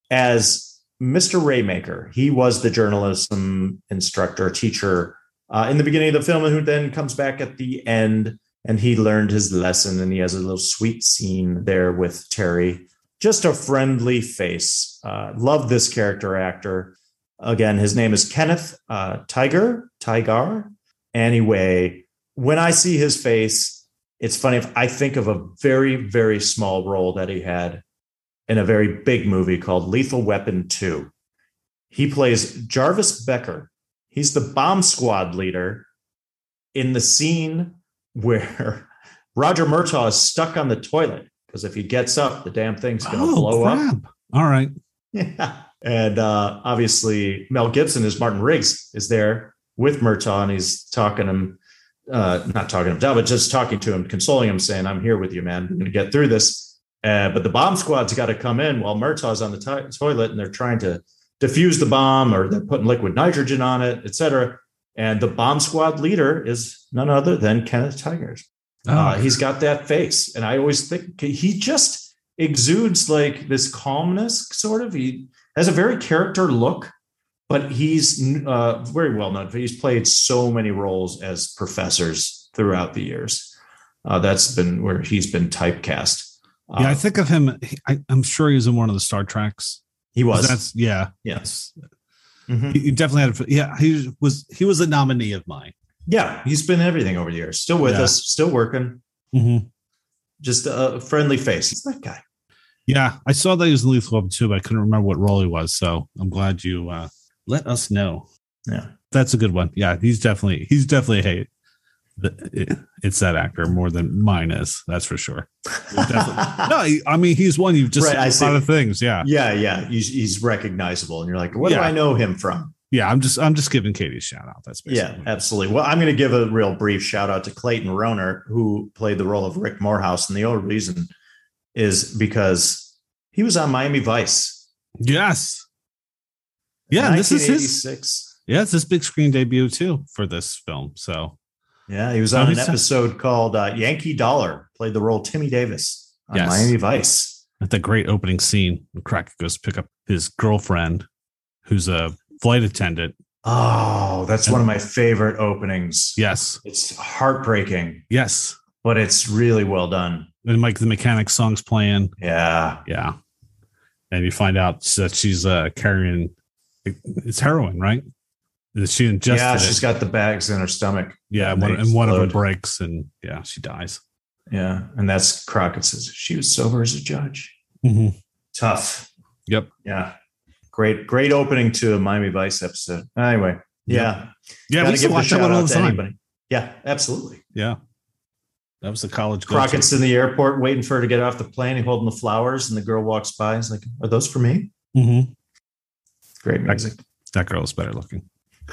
As Mister Raymaker. He was the journalism instructor, teacher uh, in the beginning of the film, and who then comes back at the end, and he learned his lesson, and he has a little sweet scene there with Terry. Just a friendly face. Uh, love this character actor. Again, his name is Kenneth uh, Tiger, Tigar. Anyway, when I see his face, it's funny if I think of a very, very small role that he had in a very big movie called Lethal Weapon two. He plays Jarvis Becker. He's the bomb squad leader in the scene where Roger Murtaugh is stuck on the toilet, because if he gets up, the damn thing's going to Oh, blow crap. up. All right. Yeah. And uh, obviously, Mel Gibson, as Martin Riggs, is there with Murtaugh, and he's talking him, uh, not talking him down, but just talking to him, consoling him, saying, "I'm here with you, man. We're going to get through this." Uh, but the bomb squad's got to come in while Murtaugh's on the to- toilet, and they're trying to defuse the bomb, or they're putting liquid nitrogen on it, et cetera. And the bomb squad leader is none other than Kenneth Tigers. Oh, Uh, he's got that face. And I always think he just exudes like this calmness, sort of. He has a very character look, but he's uh, very well known. He's played so many roles as professors throughout the years. Uh, that's been where he's been typecast. Uh, yeah, I think of him. I, I'm sure he was in one of the Star Treks. he was. That's yeah. Yes. Mhm. He, he definitely had. A, yeah, he was. He was a nominee of mine. Yeah, he's been everything over the years. Still with Yeah. us, still working. Mm-hmm. Just a friendly face. He's that guy. Yeah, I saw that he was in Lethal Weapon two, but I couldn't remember what role he was. So I'm glad you uh, let us know. Yeah. That's a good one. Yeah, he's definitely he's definitely hey, it, it's that actor more than mine is. That's for sure. Definitely- no, he, I mean he's one you've just Right, I seen a lot see. of things. Yeah, Yeah, yeah. He's, he's recognizable. And you're like, what do Yeah. I know him from? yeah. I'm just I'm just giving Katie a shout out. That's basically Yeah, absolutely. Well, I'm going to give a real brief shout out to Clayton Rohner, who played the role of Rick Morehouse. And the only reason is because he was on Miami Vice. yes. Yeah, and this is his. nineteen eighty-six. Yeah, it's his big screen debut too for this film. So Yeah, he was Oh, on an he's- episode called uh, Yankee Dollar, played the role Timmy Davis on Yes. Miami Vice. at the great opening scene, when Cracker goes to pick up his girlfriend, who's a flight attendant. Oh, that's one of my favorite openings. Yes, It's heartbreaking, yes. but it's really well done. And Mike the Mechanic song's playing. Yeah. Yeah, and you find out that she's uh, carrying It's heroin, right? She ingested yeah, it. she's got the bags in her stomach. Yeah, and one, and one of them breaks, and yeah, she dies. Yeah, and that's Crockett says she was sober as a judge. Mm-hmm. Tough. Yep. Yeah. Great, great opening to a Miami Vice episode. Anyway, yeah, yep. yeah, Gotta we used to watch that one all the time. Anybody. Yeah, absolutely. Yeah, that was the college. Crockett's in the airport waiting for her to get off the plane. He's holding the flowers, and the girl walks by. He's like, "Are those for me?" Mm-hmm. Great music. That, that girl is better looking.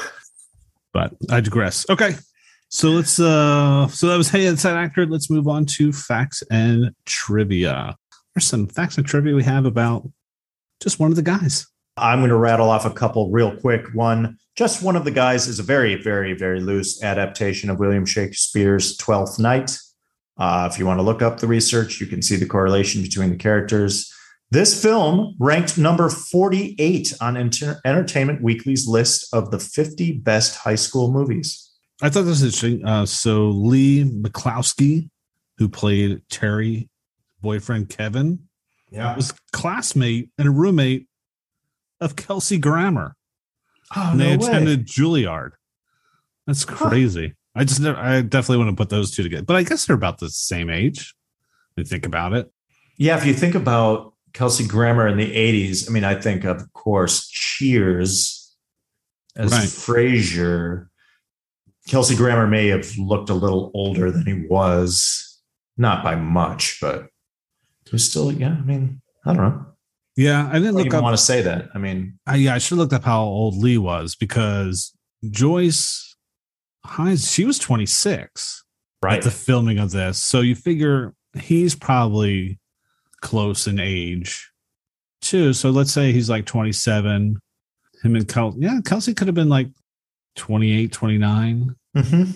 But I digress. Okay. So let's uh so that was Hey Inside Actor. Let's move on to facts and trivia. There's some facts and trivia we have about just one of the guys. I'm going to rattle off a couple real quick. One, just one of the guys is a very, very, very loose adaptation of William Shakespeare's Twelfth Night. Uh, if you want to look up the research, you can see the correlation between the characters. This film ranked number forty-eight on Enter- Entertainment Weekly's list of the fifty best high school movies. I thought this was interesting. Uh, so Lee McCloskey, who played Terry, boyfriend Kevin, yeah, was classmate and a roommate of Kelsey Grammer. Oh, and no they way. attended Juilliard. That's crazy. Huh. I just never, I definitely want to put those two together. But I guess they're about the same age. When you think about it. Yeah, if you think about Kelsey Grammer in the eighties, I mean, I think, of course, Cheers as right. Frasier. Kelsey Grammer may have looked a little older than he was, not by much, but he was still, yeah, I mean, I don't know. Yeah, I didn't I don't look even up. want to say that. I mean, I, yeah, I should have looked up how old Lee was because Joyce Hines, she was twenty-six right. at the filming of this. So you figure he's probably close in age too. So let's say he's like twenty-seven. Him and Kelsey, yeah, Kelsey could have been like twenty-eight, twenty-nine. Mm-hmm.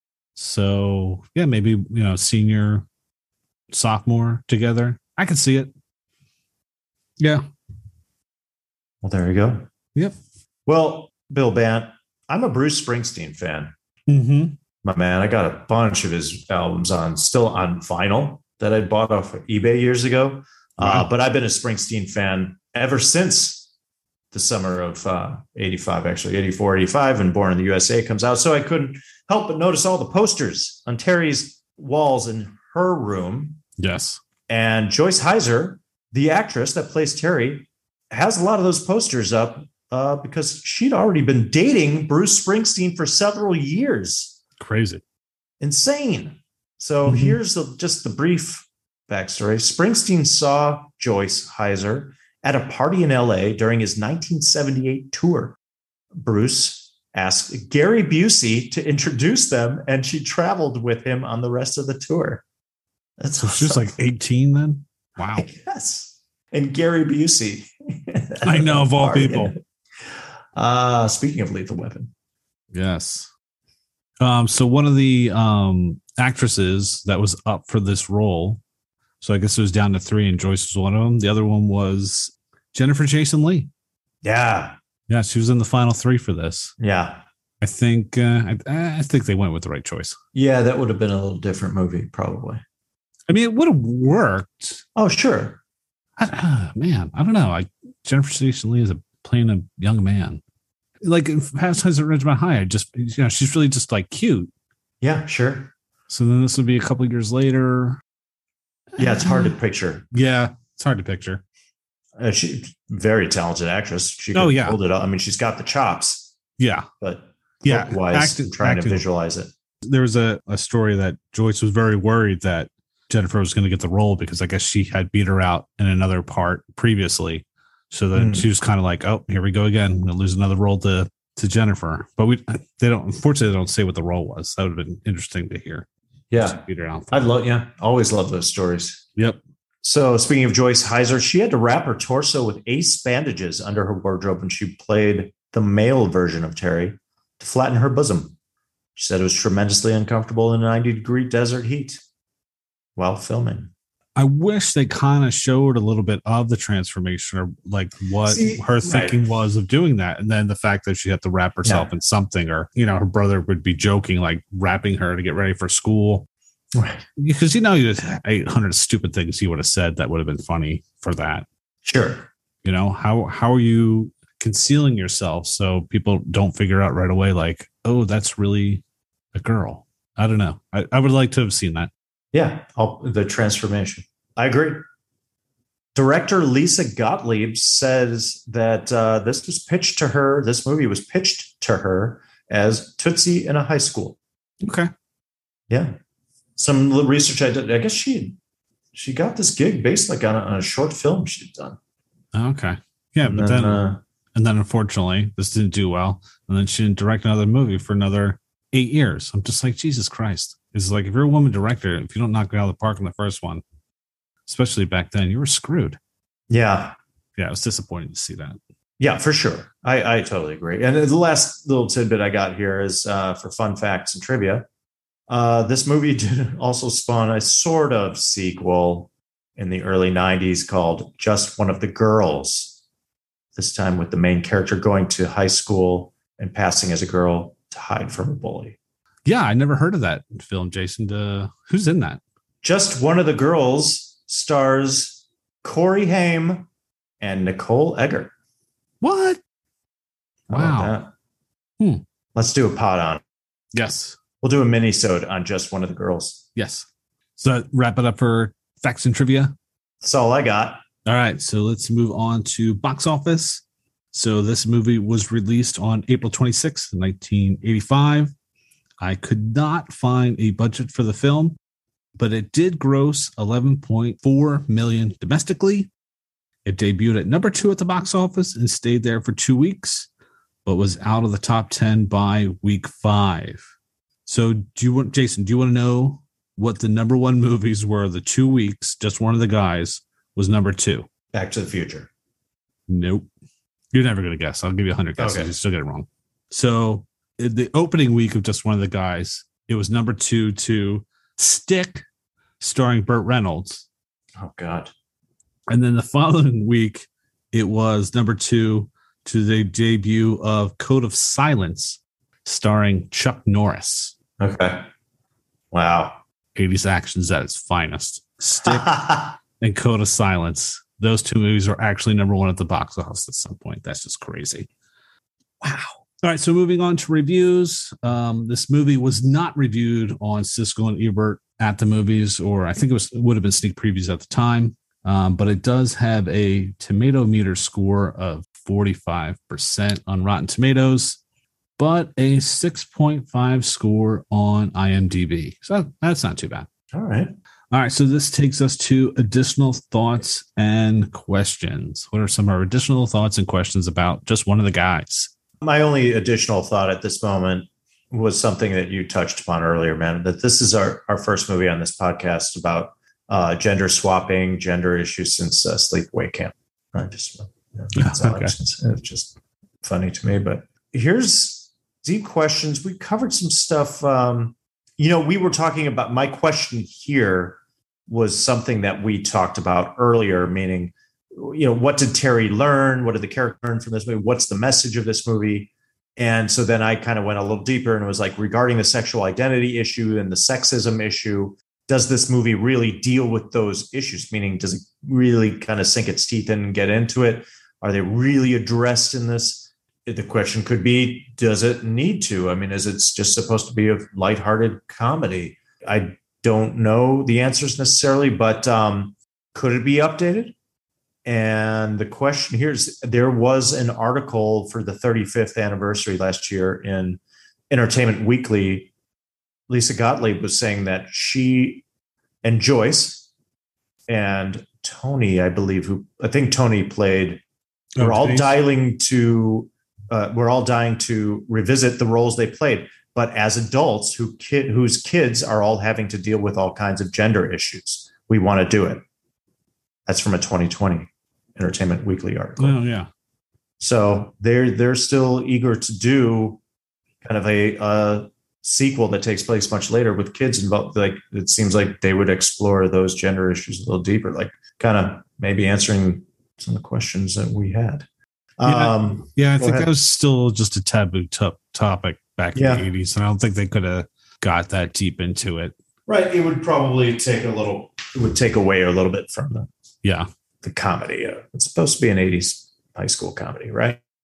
So yeah, maybe, you know, senior, sophomore together. I can see it. Yeah. Well, there you go. Yep. Well, Bill Bant, I'm a Bruce Springsteen fan. Mm-hmm. My man, I got a bunch of his albums on, still on vinyl that I bought off of eBay years ago. Wow. Uh, but I've been a Springsteen fan ever since the summer of uh, eighty-five, actually, eighty-four, eighty-five, and Born in the U S A comes out. So I couldn't help but notice all the posters on Terry's walls in her room. Yes. And Joyce Heiser, the actress that plays Terry, has a lot of those posters up uh, because she'd already been dating Bruce Springsteen for several years. Crazy. Insane. So Mm-hmm. here's the, just the brief backstory. Springsteen saw Joyce Heiser at a party in L A during his nineteen seventy-eight tour. Bruce asked Gary Busey to introduce them, and she traveled with him on the rest of the tour. That's so awesome. she's like eighteen then? Wow. Yes. And Gary Busey. I know, of all people. Uh, speaking of Lethal Weapon. Yes. Um, so one of the um, actresses that was up for this role, so I guess it was down to three, and Joyce was one of them. The other one was Jennifer Jason Leigh. Yeah. Yeah, she was in the final three for this. Yeah. I think uh, I, I think they went with the right choice. Yeah, that would have been a little different movie, probably. I mean, it would have worked. Oh, sure. I, uh, man, I don't know. I, Jennifer Jason Leigh is a, playing a young man. Like in Fast Times at Ridgemont High, I just, you know, she's really just like cute. Yeah, sure. So then this would be a couple of years later. Yeah, it's hard to picture. Yeah, it's hard to picture. Uh, she very talented actress. She could oh yeah, hold it up. I mean, she's got the chops. Yeah, but yeah, wise, acting, trying acting. to visualize it. There was a, a story that Joyce was very worried that Jennifer was going to get the role because I guess she had beat her out in another part previously. So then mm. she was kind of like, "Oh, here we go again. I'm going to lose another role to to Jennifer." But we they don't. Unfortunately, they don't say what the role was. That would have been interesting to hear. Yeah, beat her out. I'd love. Yeah, always love those stories. Yep. So speaking of Joyce Heiser, she had to wrap her torso with ace bandages under her wardrobe when she played the male version of Terry to flatten her bosom. She said it was tremendously uncomfortable in ninety degree desert heat while filming. I wish they kind of showed a little bit of the transformation or like what See, her thinking right. was of doing that. And then the fact that she had to wrap herself yeah. in something, or, you know, her brother would be joking, like wrapping her to get ready for school. Right. Because, you know, you had eight hundred stupid things he would have said that would have been funny for that. Sure. You know, how, how are you concealing yourself so people don't figure out right away, like, oh, that's really a girl. I don't know. I, I would like to have seen that. Yeah, I'll, the transformation. I agree. Director Lisa Gottlieb says that uh, this was pitched to her. This movie was pitched to her as Tootsie in a high school. Okay. Yeah. Some little research I did. I guess she she got this gig based like on a, on a short film she'd done. Okay. Yeah, and but then, then, uh, and then unfortunately, this didn't do well, and then she didn't direct another movie for another eight years. I'm just like, Jesus Christ! It's like, if you're a woman director, if you don't knock it out of the park in the first one, especially back then, you were screwed. Yeah. Yeah, it was disappointing to see that. Yeah, for sure. I, I totally agree. And the last little tidbit I got here is uh, for fun facts and trivia. Uh, this movie did also spawn a sort of sequel in the early nineties called Just One of the Girls. This time with the main character going to high school and passing as a girl to hide from a bully. Yeah, I never heard of that film, Jason. Uh, who's in that? Just One of the Girls stars Corey Haim and Nicole Eggert. What? How Wow. about Hmm. that? Let's do a pod on. Yes. We'll do a mini-sode on Just One of the Girls. Yes. So wrap it up for facts and trivia. That's all I got. All right, so let's move on to box office. So this movie was released on April twenty-sixth, nineteen eighty-five. I could not find a budget for the film, but it did gross eleven point four million dollars domestically. It debuted at number two at the box office and stayed there for two weeks, but was out of the top ten by week five. So do you want, Jason, do you want to know what the number one movies were the two weeks? Just One of the Guys was number two. Back to the Future. Nope. You're never going to guess. I'll give you a hundred guesses. Okay. You still get it wrong. So in the opening week of Just One of the Guys, it was number two to Stick, starring Burt Reynolds. Oh, God. And then the following week, it was number two to the debut of Code of Silence, starring Chuck Norris. Okay. Wow. eighties actions at its finest. Stick and Code of Silence. Those two movies are actually number one at the box office at some point. That's just crazy. Wow. All right, so moving on to reviews. Um, this movie was not reviewed on Siskel and Ebert at the movies, or I think it was it would have been sneak previews at the time. Um, but it does have a tomato meter score of forty-five percent on Rotten Tomatoes, but a six point five score on IMDb. So that's not too bad. All right. All right, so this takes us to additional thoughts and questions. What are some of our additional thoughts and questions about Just One of the Guys? My only additional thought at this moment was something that you touched upon earlier, man, that this is our, our first movie on this podcast about uh, gender swapping, gender issues since uh, Sleepaway Camp. I just, you know, that's all Okay. it's, it's just funny to me. But here's deep questions. We covered some stuff. Um, you know, we were talking about, my question here was something that we talked about earlier, meaning, you know, what did Terry learn? What did the character learn from this movie? What's the message of this movie? And so then I kind of went a little deeper and was like, regarding the sexual identity issue and the sexism issue, does this movie really deal with those issues? Meaning, does it really kind of sink its teeth in and get into it? Are they really addressed in this? The question could be, does it need to? I mean, is it just supposed to be a lighthearted comedy? I don't know the answers necessarily, but um, could it be updated? And the question here is, there was an article for the thirty-fifth anniversary last year in Entertainment Weekly. Lisa Gottlieb was saying that she and Joyce and Tony, I believe, who I think Tony played, Oh, were all Denise? dialing to, uh, we're all dying to revisit the roles they played. But as adults who kid, whose kids are all having to deal with all kinds of gender issues, we want to do it. That's from a twenty twenty Entertainment Weekly article. Oh, yeah. So they're they're still eager to do kind of a, a sequel that takes place much later with kids involved. Like, it seems like they would explore those gender issues a little deeper, like kind of maybe answering some of the questions that we had. Yeah, Um, yeah I go think ahead. that was still just a taboo top topic back in Yeah. the eighties, and I don't think they could have got that deep into it. Right. It would probably take a little, it would take away a little bit from the, Yeah. the comedy. Uh, it's supposed to be an eighties high school comedy, right?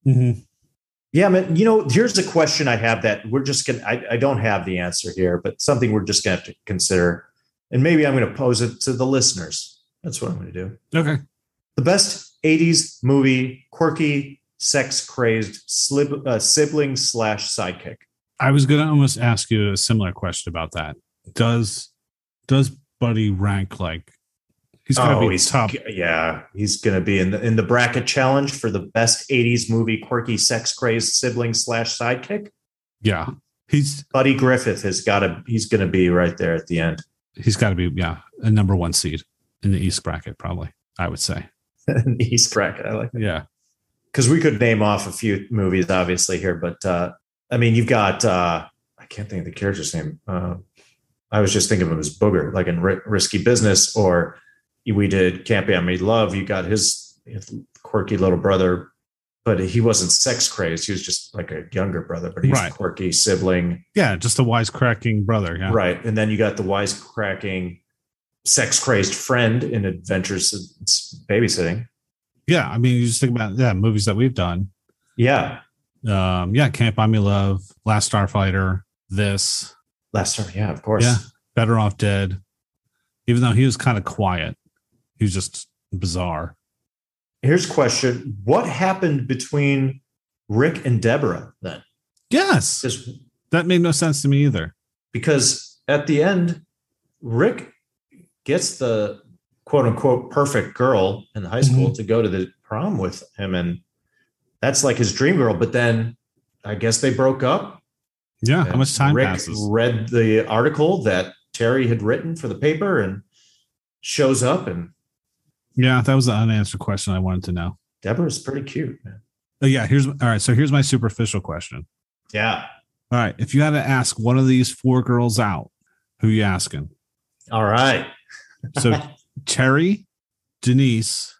Mm-hmm. Yeah, man. You know, here's a question I have that we're just gonna. I, I don't have the answer here, but something we're just gonna have to consider, and maybe I'm gonna pose it to the listeners. That's what I'm gonna do. Okay. The best eighties movie, quirky, sex crazed slib, uh, sibling slash sidekick. I was gonna almost ask you a similar question about that. Does does Buddy rank like? He's gonna oh, be he's top. Yeah, he's gonna be in the in the bracket challenge for the best eighties movie, quirky, sex crazed sibling slash sidekick. Yeah, he's Buddy Griffith has got to. He's gonna be right there at the end. He's got to be yeah a number one seed in the East bracket, probably. I would say the East bracket. I like that. Yeah, because we could name off a few movies, obviously here, but uh, I mean, you've got uh, I can't think of the character's name. Uh, I was just thinking of him as Booger, like in R- Risky Business, or we did Can't Buy Me Love. You got his quirky little brother, but he wasn't sex crazed. He was just like a younger brother, but he's right. a quirky sibling. Yeah, just a wisecracking brother. Yeah, right. And then you got the wisecracking, sex crazed friend in Adventures Babysitting. Yeah, I mean, you just think about yeah movies that we've done. Yeah, um, yeah, Can't Buy Me Love, Last Starfighter, this, Last Star. Yeah, of course. Yeah, Better Off Dead. Even though he was kind of quiet, he was just bizarre. Here's a question: what happened between Rick and Deborah then? Yes, that made no sense to me either. Because at the end, Rick gets the quote unquote perfect girl in high school mm-hmm. to go to the prom with him. And that's like his dream girl. But then I guess they broke up. Yeah. How much time Rick passes? Read the article that Terry had written for the paper and shows up. And yeah, that was an unanswered question I wanted to know. Deborah's pretty cute, man. Oh, yeah. Here's all right. So here's my superficial question. Yeah. All right. If you had to ask one of these four girls out, who are you asking? All right. So Terry, Denise,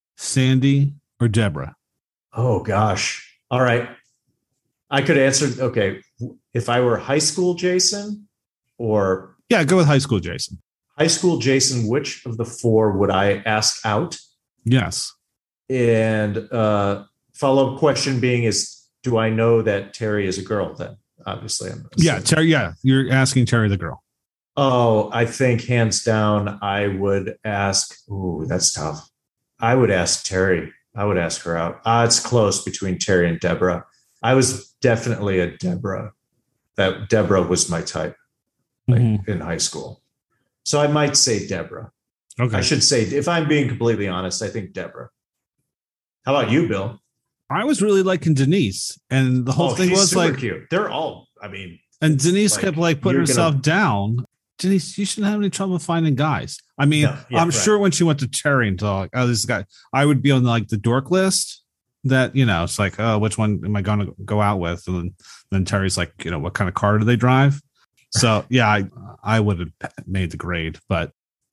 Sandy, or Deborah? Oh, gosh. All right. I could answer. Okay. If I were high school Jason or. Yeah, go with high school Jason. High school Jason, which of the four would I ask out? Yes. And uh, follow-up question being is, do I know that Terry is a girl then? Obviously. I'm yeah, Terry. Yeah, you're asking Terry the girl. Oh, I think hands down, I would ask. Ooh, that's tough. I would ask Terry. I would ask her out. Uh, it's close between Terry and Deborah. I was definitely a Deborah. That Deborah was my type, like mm-hmm. in high school. So I might say Deborah. Okay. I should say, if I'm being completely honest, I think Deborah. How about you, Bill? I was really liking Denise, and the whole oh, thing was like cute. They're all. I mean, and Denise like, kept like putting herself gonna... down. Denise, you shouldn't have any trouble finding guys. I mean, no, yeah, I'm right. sure when she went to Terry and thought, oh, this guy, I would be on like the dork list that, you know, it's like, oh, which one am I going to go out with? And then, then Terry's like, you know, what kind of car do they drive? So, yeah, I, I would have made the grade. But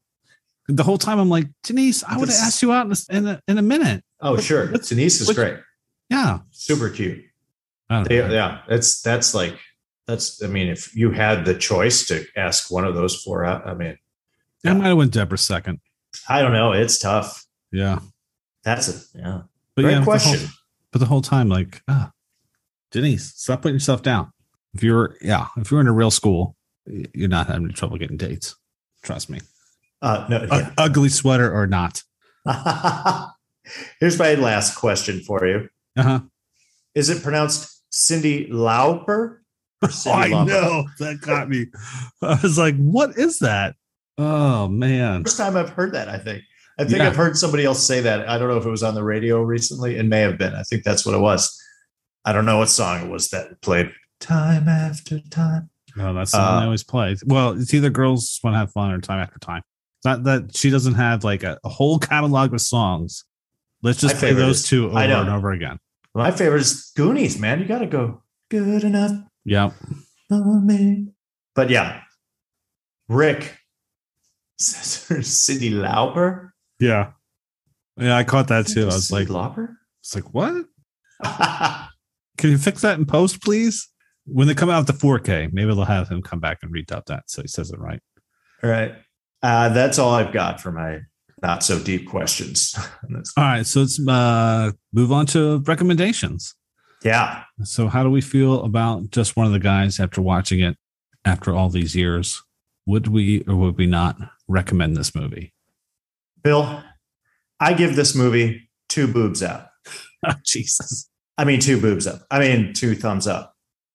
the whole time I'm like, Denise, I would have asked you out in a, in a, in a minute. Oh, but, sure. But, Denise is but, great. Yeah. Super cute. I don't they, know. Yeah. That's, that's like, That's, I mean, if you had the choice to ask one of those four out, I mean, I might have went Deborah second. I don't know. It's tough. Yeah. That's it. Yeah. But Great yeah, question. The whole, but the whole time, like, ah, Denise, stop putting yourself down. If you're, yeah, if you're in a real school, you're not having trouble getting dates. Trust me. Uh, no, yeah. U- ugly sweater or not. Here's my last question for you. Uh-huh. Is it pronounced Cyndi Lauper? Oh, I know. That got me. I was like, what is that? Oh, man. First time I've heard that, I think. I think yeah. I've heard somebody else say that. I don't know if it was on the radio recently. It may have been. I think that's what it was. I don't know what song it was that played time after time. Oh, that's the uh, one I always play. Well, it's either Girls Want to Have Fun or Time After Time. It's not that she doesn't have like a, a whole catalog of songs. Let's just play those is, two over and over again. My favorite is Goonies, man. You got to go good enough. Yeah. But yeah, Rick Cyndi Lauper. Yeah. Yeah, I caught that too. I was like, Lauper? It's like, what? Can you fix that in post, please? When they come out with the four K, maybe they'll have him come back and redub that so he says it right. All right. Uh, that's all I've got for my not so deep questions. All right. So let's uh, move on to recommendations. Yeah. So how do we feel about Just One of the Guys after watching it after all these years? Would we or would we not recommend this movie? Bill, I give this movie two boobs up. Oh, Jesus. I mean, two boobs up. I mean, two thumbs up.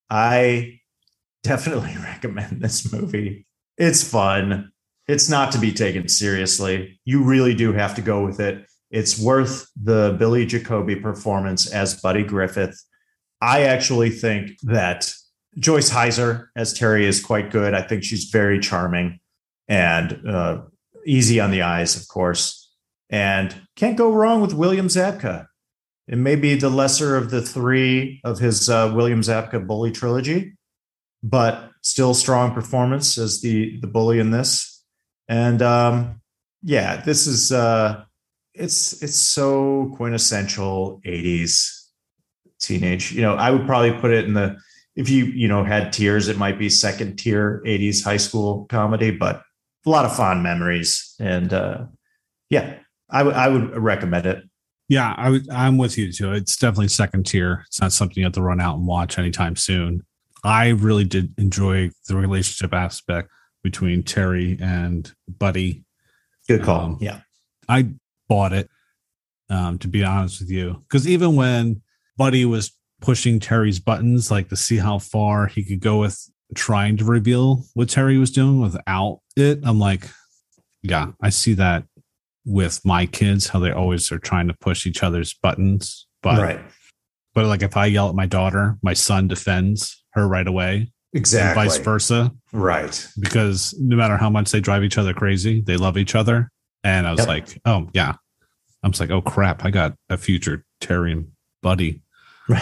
I definitely recommend this movie. It's fun. It's not to be taken seriously. You really do have to go with it. It's worth the Billy Jacoby performance as Buddy Griffith. I actually think that Joyce Heiser as Terry is quite good. I think she's very charming and uh, easy on the eyes, of course. And can't go wrong with William Zabka. It may be the lesser of the three of his uh, William Zabka bully trilogy, but still strong performance as the, the bully in this. And um, yeah, this is uh, it's it's so quintessential eighties teenage. You know, I would probably put it in the, if you you know had tiers, it might be second tier eighties high school comedy, but a lot of fond memories. And uh, yeah, I would I would recommend it. Yeah, I would, I'm with you too. It's definitely second tier. It's not something you have to run out and watch anytime soon. I really did enjoy the relationship aspect between Terry and Buddy. Good call. Um, yeah. I bought it, um, to be honest with you. Because even when Buddy was pushing Terry's buttons, like to see how far he could go with trying to reveal what Terry was doing without it, I'm like, yeah, I see that with my kids, how they always are trying to push each other's buttons. But, right. but like if I yell at my daughter, my son defends her right away. Exactly. And vice versa. Right. Because no matter how much they drive each other crazy, they love each other. And I was yep. like, oh, yeah. I was like, oh, crap. I got a future Terry and Buddy. Um,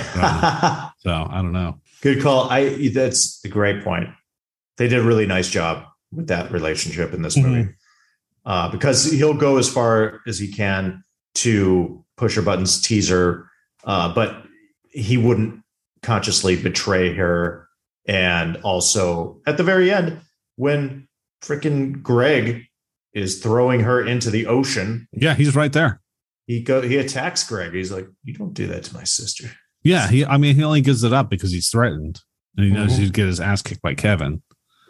so I don't know. Good call. I That's a great point. They did a really nice job with that relationship in this movie. Mm-hmm. Uh, because he'll go as far as he can to push her buttons, tease her, uh, but he wouldn't consciously betray her. And also at the very end, when freaking Greg is throwing her into the ocean. Yeah, he's right there. He go he attacks Greg. He's like, you don't do that to my sister. Yeah, he I mean, he only gives it up because he's threatened. And he knows Mm-hmm. he'd get his ass kicked by Kevin.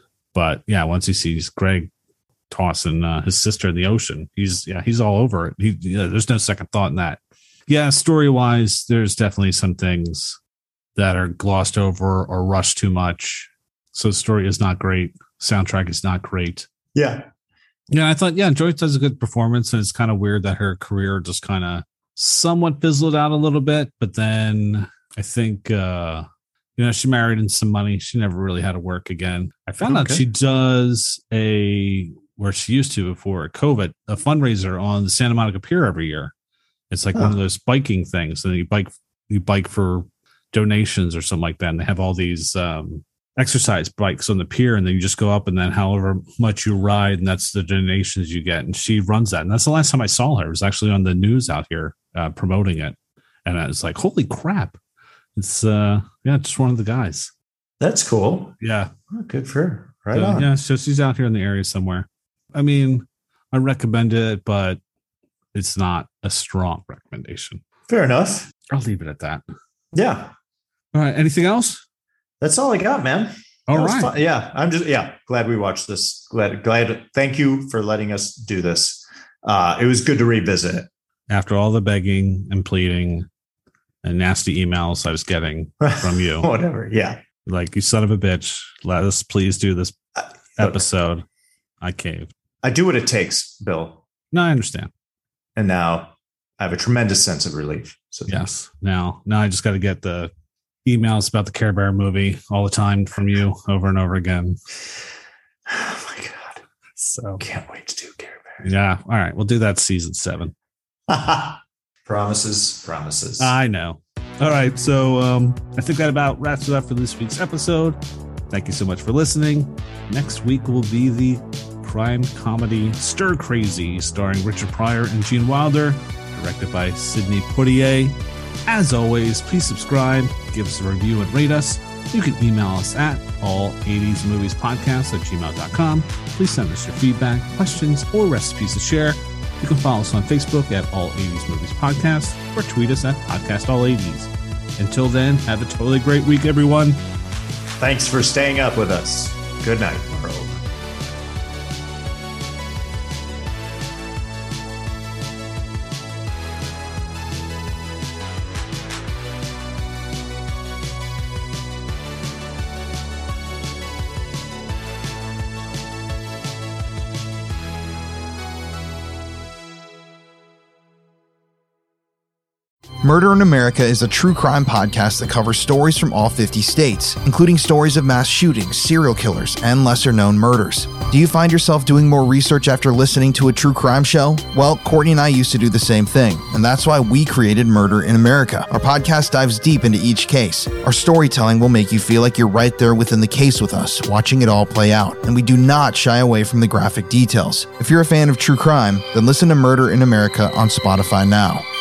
But yeah, once he sees Greg tossing uh, his sister in the ocean, he's yeah, he's all over it. He yeah, there's no second thought in that. Yeah, story wise, there's definitely some things that are glossed over or rushed too much. So the story is not great. Soundtrack is not great. Yeah. Yeah, I thought, yeah, Joyce does a good performance, and it's kind of weird that her career just kind of somewhat fizzled out a little bit. But then I think, uh, you know, she married in some money. She never really had to work again. I found Okay. out she does a, where she used to before COVID, a fundraiser on the Santa Monica Pier every year. It's like Huh. one of those biking things. And you bike, you bike for donations or something like that. And they have all these um, exercise bikes on the pier, and then you just go up, and then however much you ride, and that's the donations you get. And she runs that. And that's the last time I saw her. It was actually on the news out here uh, promoting it. And I was like, holy crap. It's, uh, yeah, just one of the guys. That's cool. Yeah. Oh, good for her. Right So, on. yeah. So she's out here in the area somewhere. I mean, I recommend it, but it's not a strong recommendation. Fair enough. I'll leave it at that. Yeah. All right. Anything else? That's all I got, man. All That was right. fun. Yeah. I'm just, yeah, glad we watched this. Glad, glad. Thank you for letting us do this. Uh, it was good to revisit it. After all the begging and pleading and nasty emails I was getting from you, Whatever. Yeah. like, you son of a bitch, let us please do this Uh, look, episode. I caved. I do what it takes, Bill. No, I understand. And now I have a tremendous sense of relief. So Yes. Now, now I just got to get the emails about the Care Bear movie all the time from you over and over again. Oh my God. So, Can't wait to do Care Bears. yeah. All right. We'll do that season seven. Promises, promises. I know. All right. So um, I think that about wraps it up for this week's episode. Thank you so much for listening. Next week will be the crime comedy Stir Crazy, starring Richard Pryor and Gene Wilder, directed by Sidney Poitier. As always, please subscribe, give us a review, and rate us. You can email us at all eighties movies podcast at gmail dot com. Please send us your feedback, questions, or recipes to share. You can follow us on Facebook at All eighties Movies Podcast, or tweet us at Podcast All eighties. Until then, have a totally great week, everyone. Thanks for staying up with us. Good night, world. Murder in America is a true crime podcast that covers stories from all fifty states, including stories of mass shootings, serial killers, and lesser-known murders. Do you find yourself doing more research after listening to a true crime show? Well, Courtney and I used to do the same thing, and that's why we created Murder in America. Our podcast dives deep into each case. Our storytelling will make you feel like you're right there within the case with us, watching it all play out, and we do not shy away from the graphic details. If you're a fan of true crime, then listen to Murder in America on Spotify now.